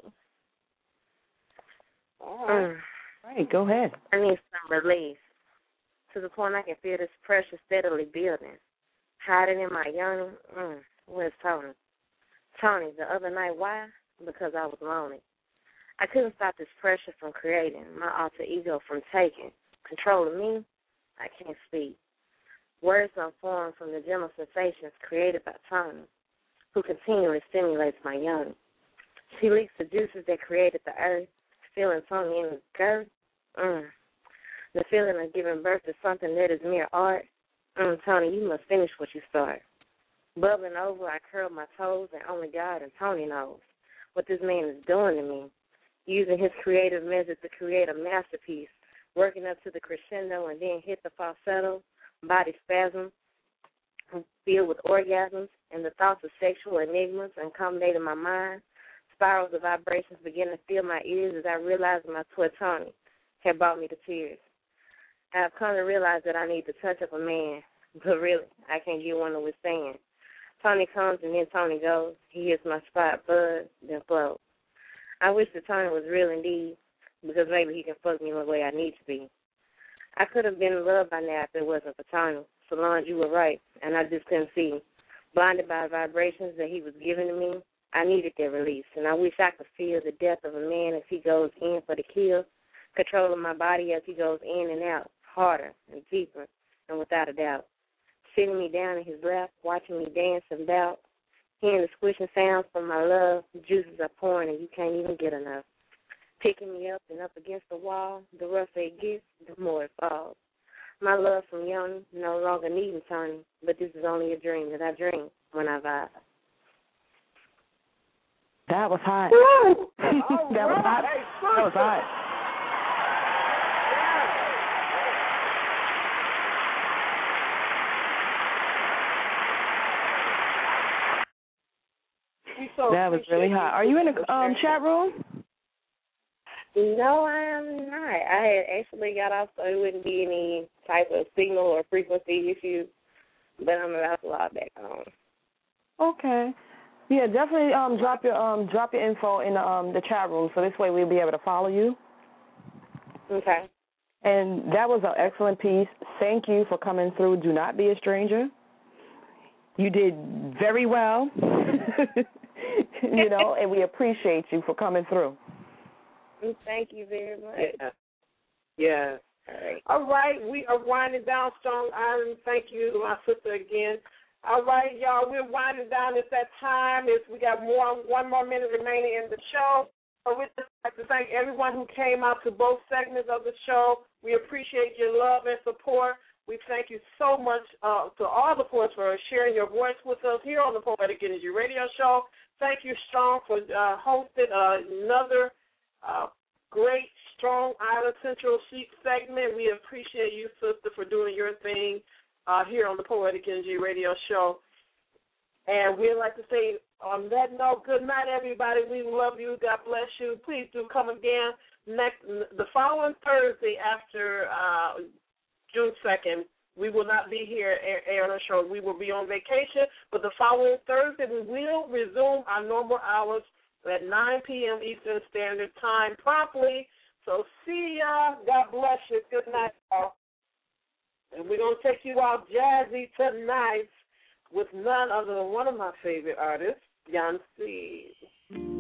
All right. All right, go ahead. I need some relief. To the point I can feel this pressure steadily building. Hiding in my yoni. Where's Tony? Tony, the other night, why? Because I was lonely. I couldn't stop this pressure from creating, my alter ego from taking. Control of me, I can't speak. Words unformed from the gentle sensations created by Tony, who continually stimulates my yoni. She leaks the juices that created the earth, feeling Tony in the girth. The feeling of giving birth to something that is mere art. Tony, you must finish what you start. Bubbling over, I curl my toes, and only God and Tony knows what this man is doing to me. Using his creative method to create a masterpiece, working up to the crescendo and then hit the falsetto, body spasm, filled with orgasms, and the thoughts of sexual enigmas accommodating my mind. Spirals of vibrations begin to fill my ears as I realize my toy Tony had brought me to tears. I have come to realize that I need the touch of a man, but really, I can't get one to withstand. Tony comes and then Tony goes. He hits my spot, buzz, then float. I wish that Tony was real indeed, because maybe he can fuck me the way I need to be. I could have been in love by now if it wasn't for Tony. Solange, you were right, and I just couldn't see. Blinded by vibrations that he was giving to me, I needed that release, and I wish I could feel the depth of a man as he goes in for the kill, controlling my body as he goes in and out, harder and deeper, and without a doubt. Sitting me down in his lap, watching me dance and bout, hearing the squishing sounds from my love, the juices are pouring and you can't even get enough. Picking me up and up against the wall, the rougher it gets, the more it falls. My love from Yoni, no longer needing Tony, but this is only a dream that I dream when I vibe. That was hot. That was hot. That was hot. That was really hot. Are you in the chat room? No, I am not. I had actually got off so there wouldn't be any type of signal or frequency issues, but I'm about to log back on. Okay. Yeah, definitely drop your info in the chat room so this way we'll be able to follow you. Okay. And that was an excellent piece. Thank you for coming through. Do not be a stranger. You did very well. And we appreciate you for coming through. Thank you very much. Yeah. All right. We are winding down Strong Island. Thank you, my sister, again. All right, y'all, we're winding down. It's that time. We got one more minute remaining in the show. We'd just like to thank everyone who came out to both segments of the show. We appreciate your love and support. We thank you so much to all the poets for sharing your voice with us here on the Poetic Energy Radio Show. Thank you, Strong, for hosting another great, Strong Island Central Chic segment. We appreciate you, sister, for doing your thing here on the Poetic Energy Radio Show. And we'd like to say, on that note, good night, everybody. We love you. God bless you. Please do come again the following Thursday after June 2nd. We will not be here airing a show. We will be on vacation. But the following Thursday, we will resume our normal hours at 9 p.m. Eastern Standard Time promptly. So see y'all. God bless you. Good night, y'all. And we're going to take you out jazzy tonight with none other than one of my favorite artists, Beyonce.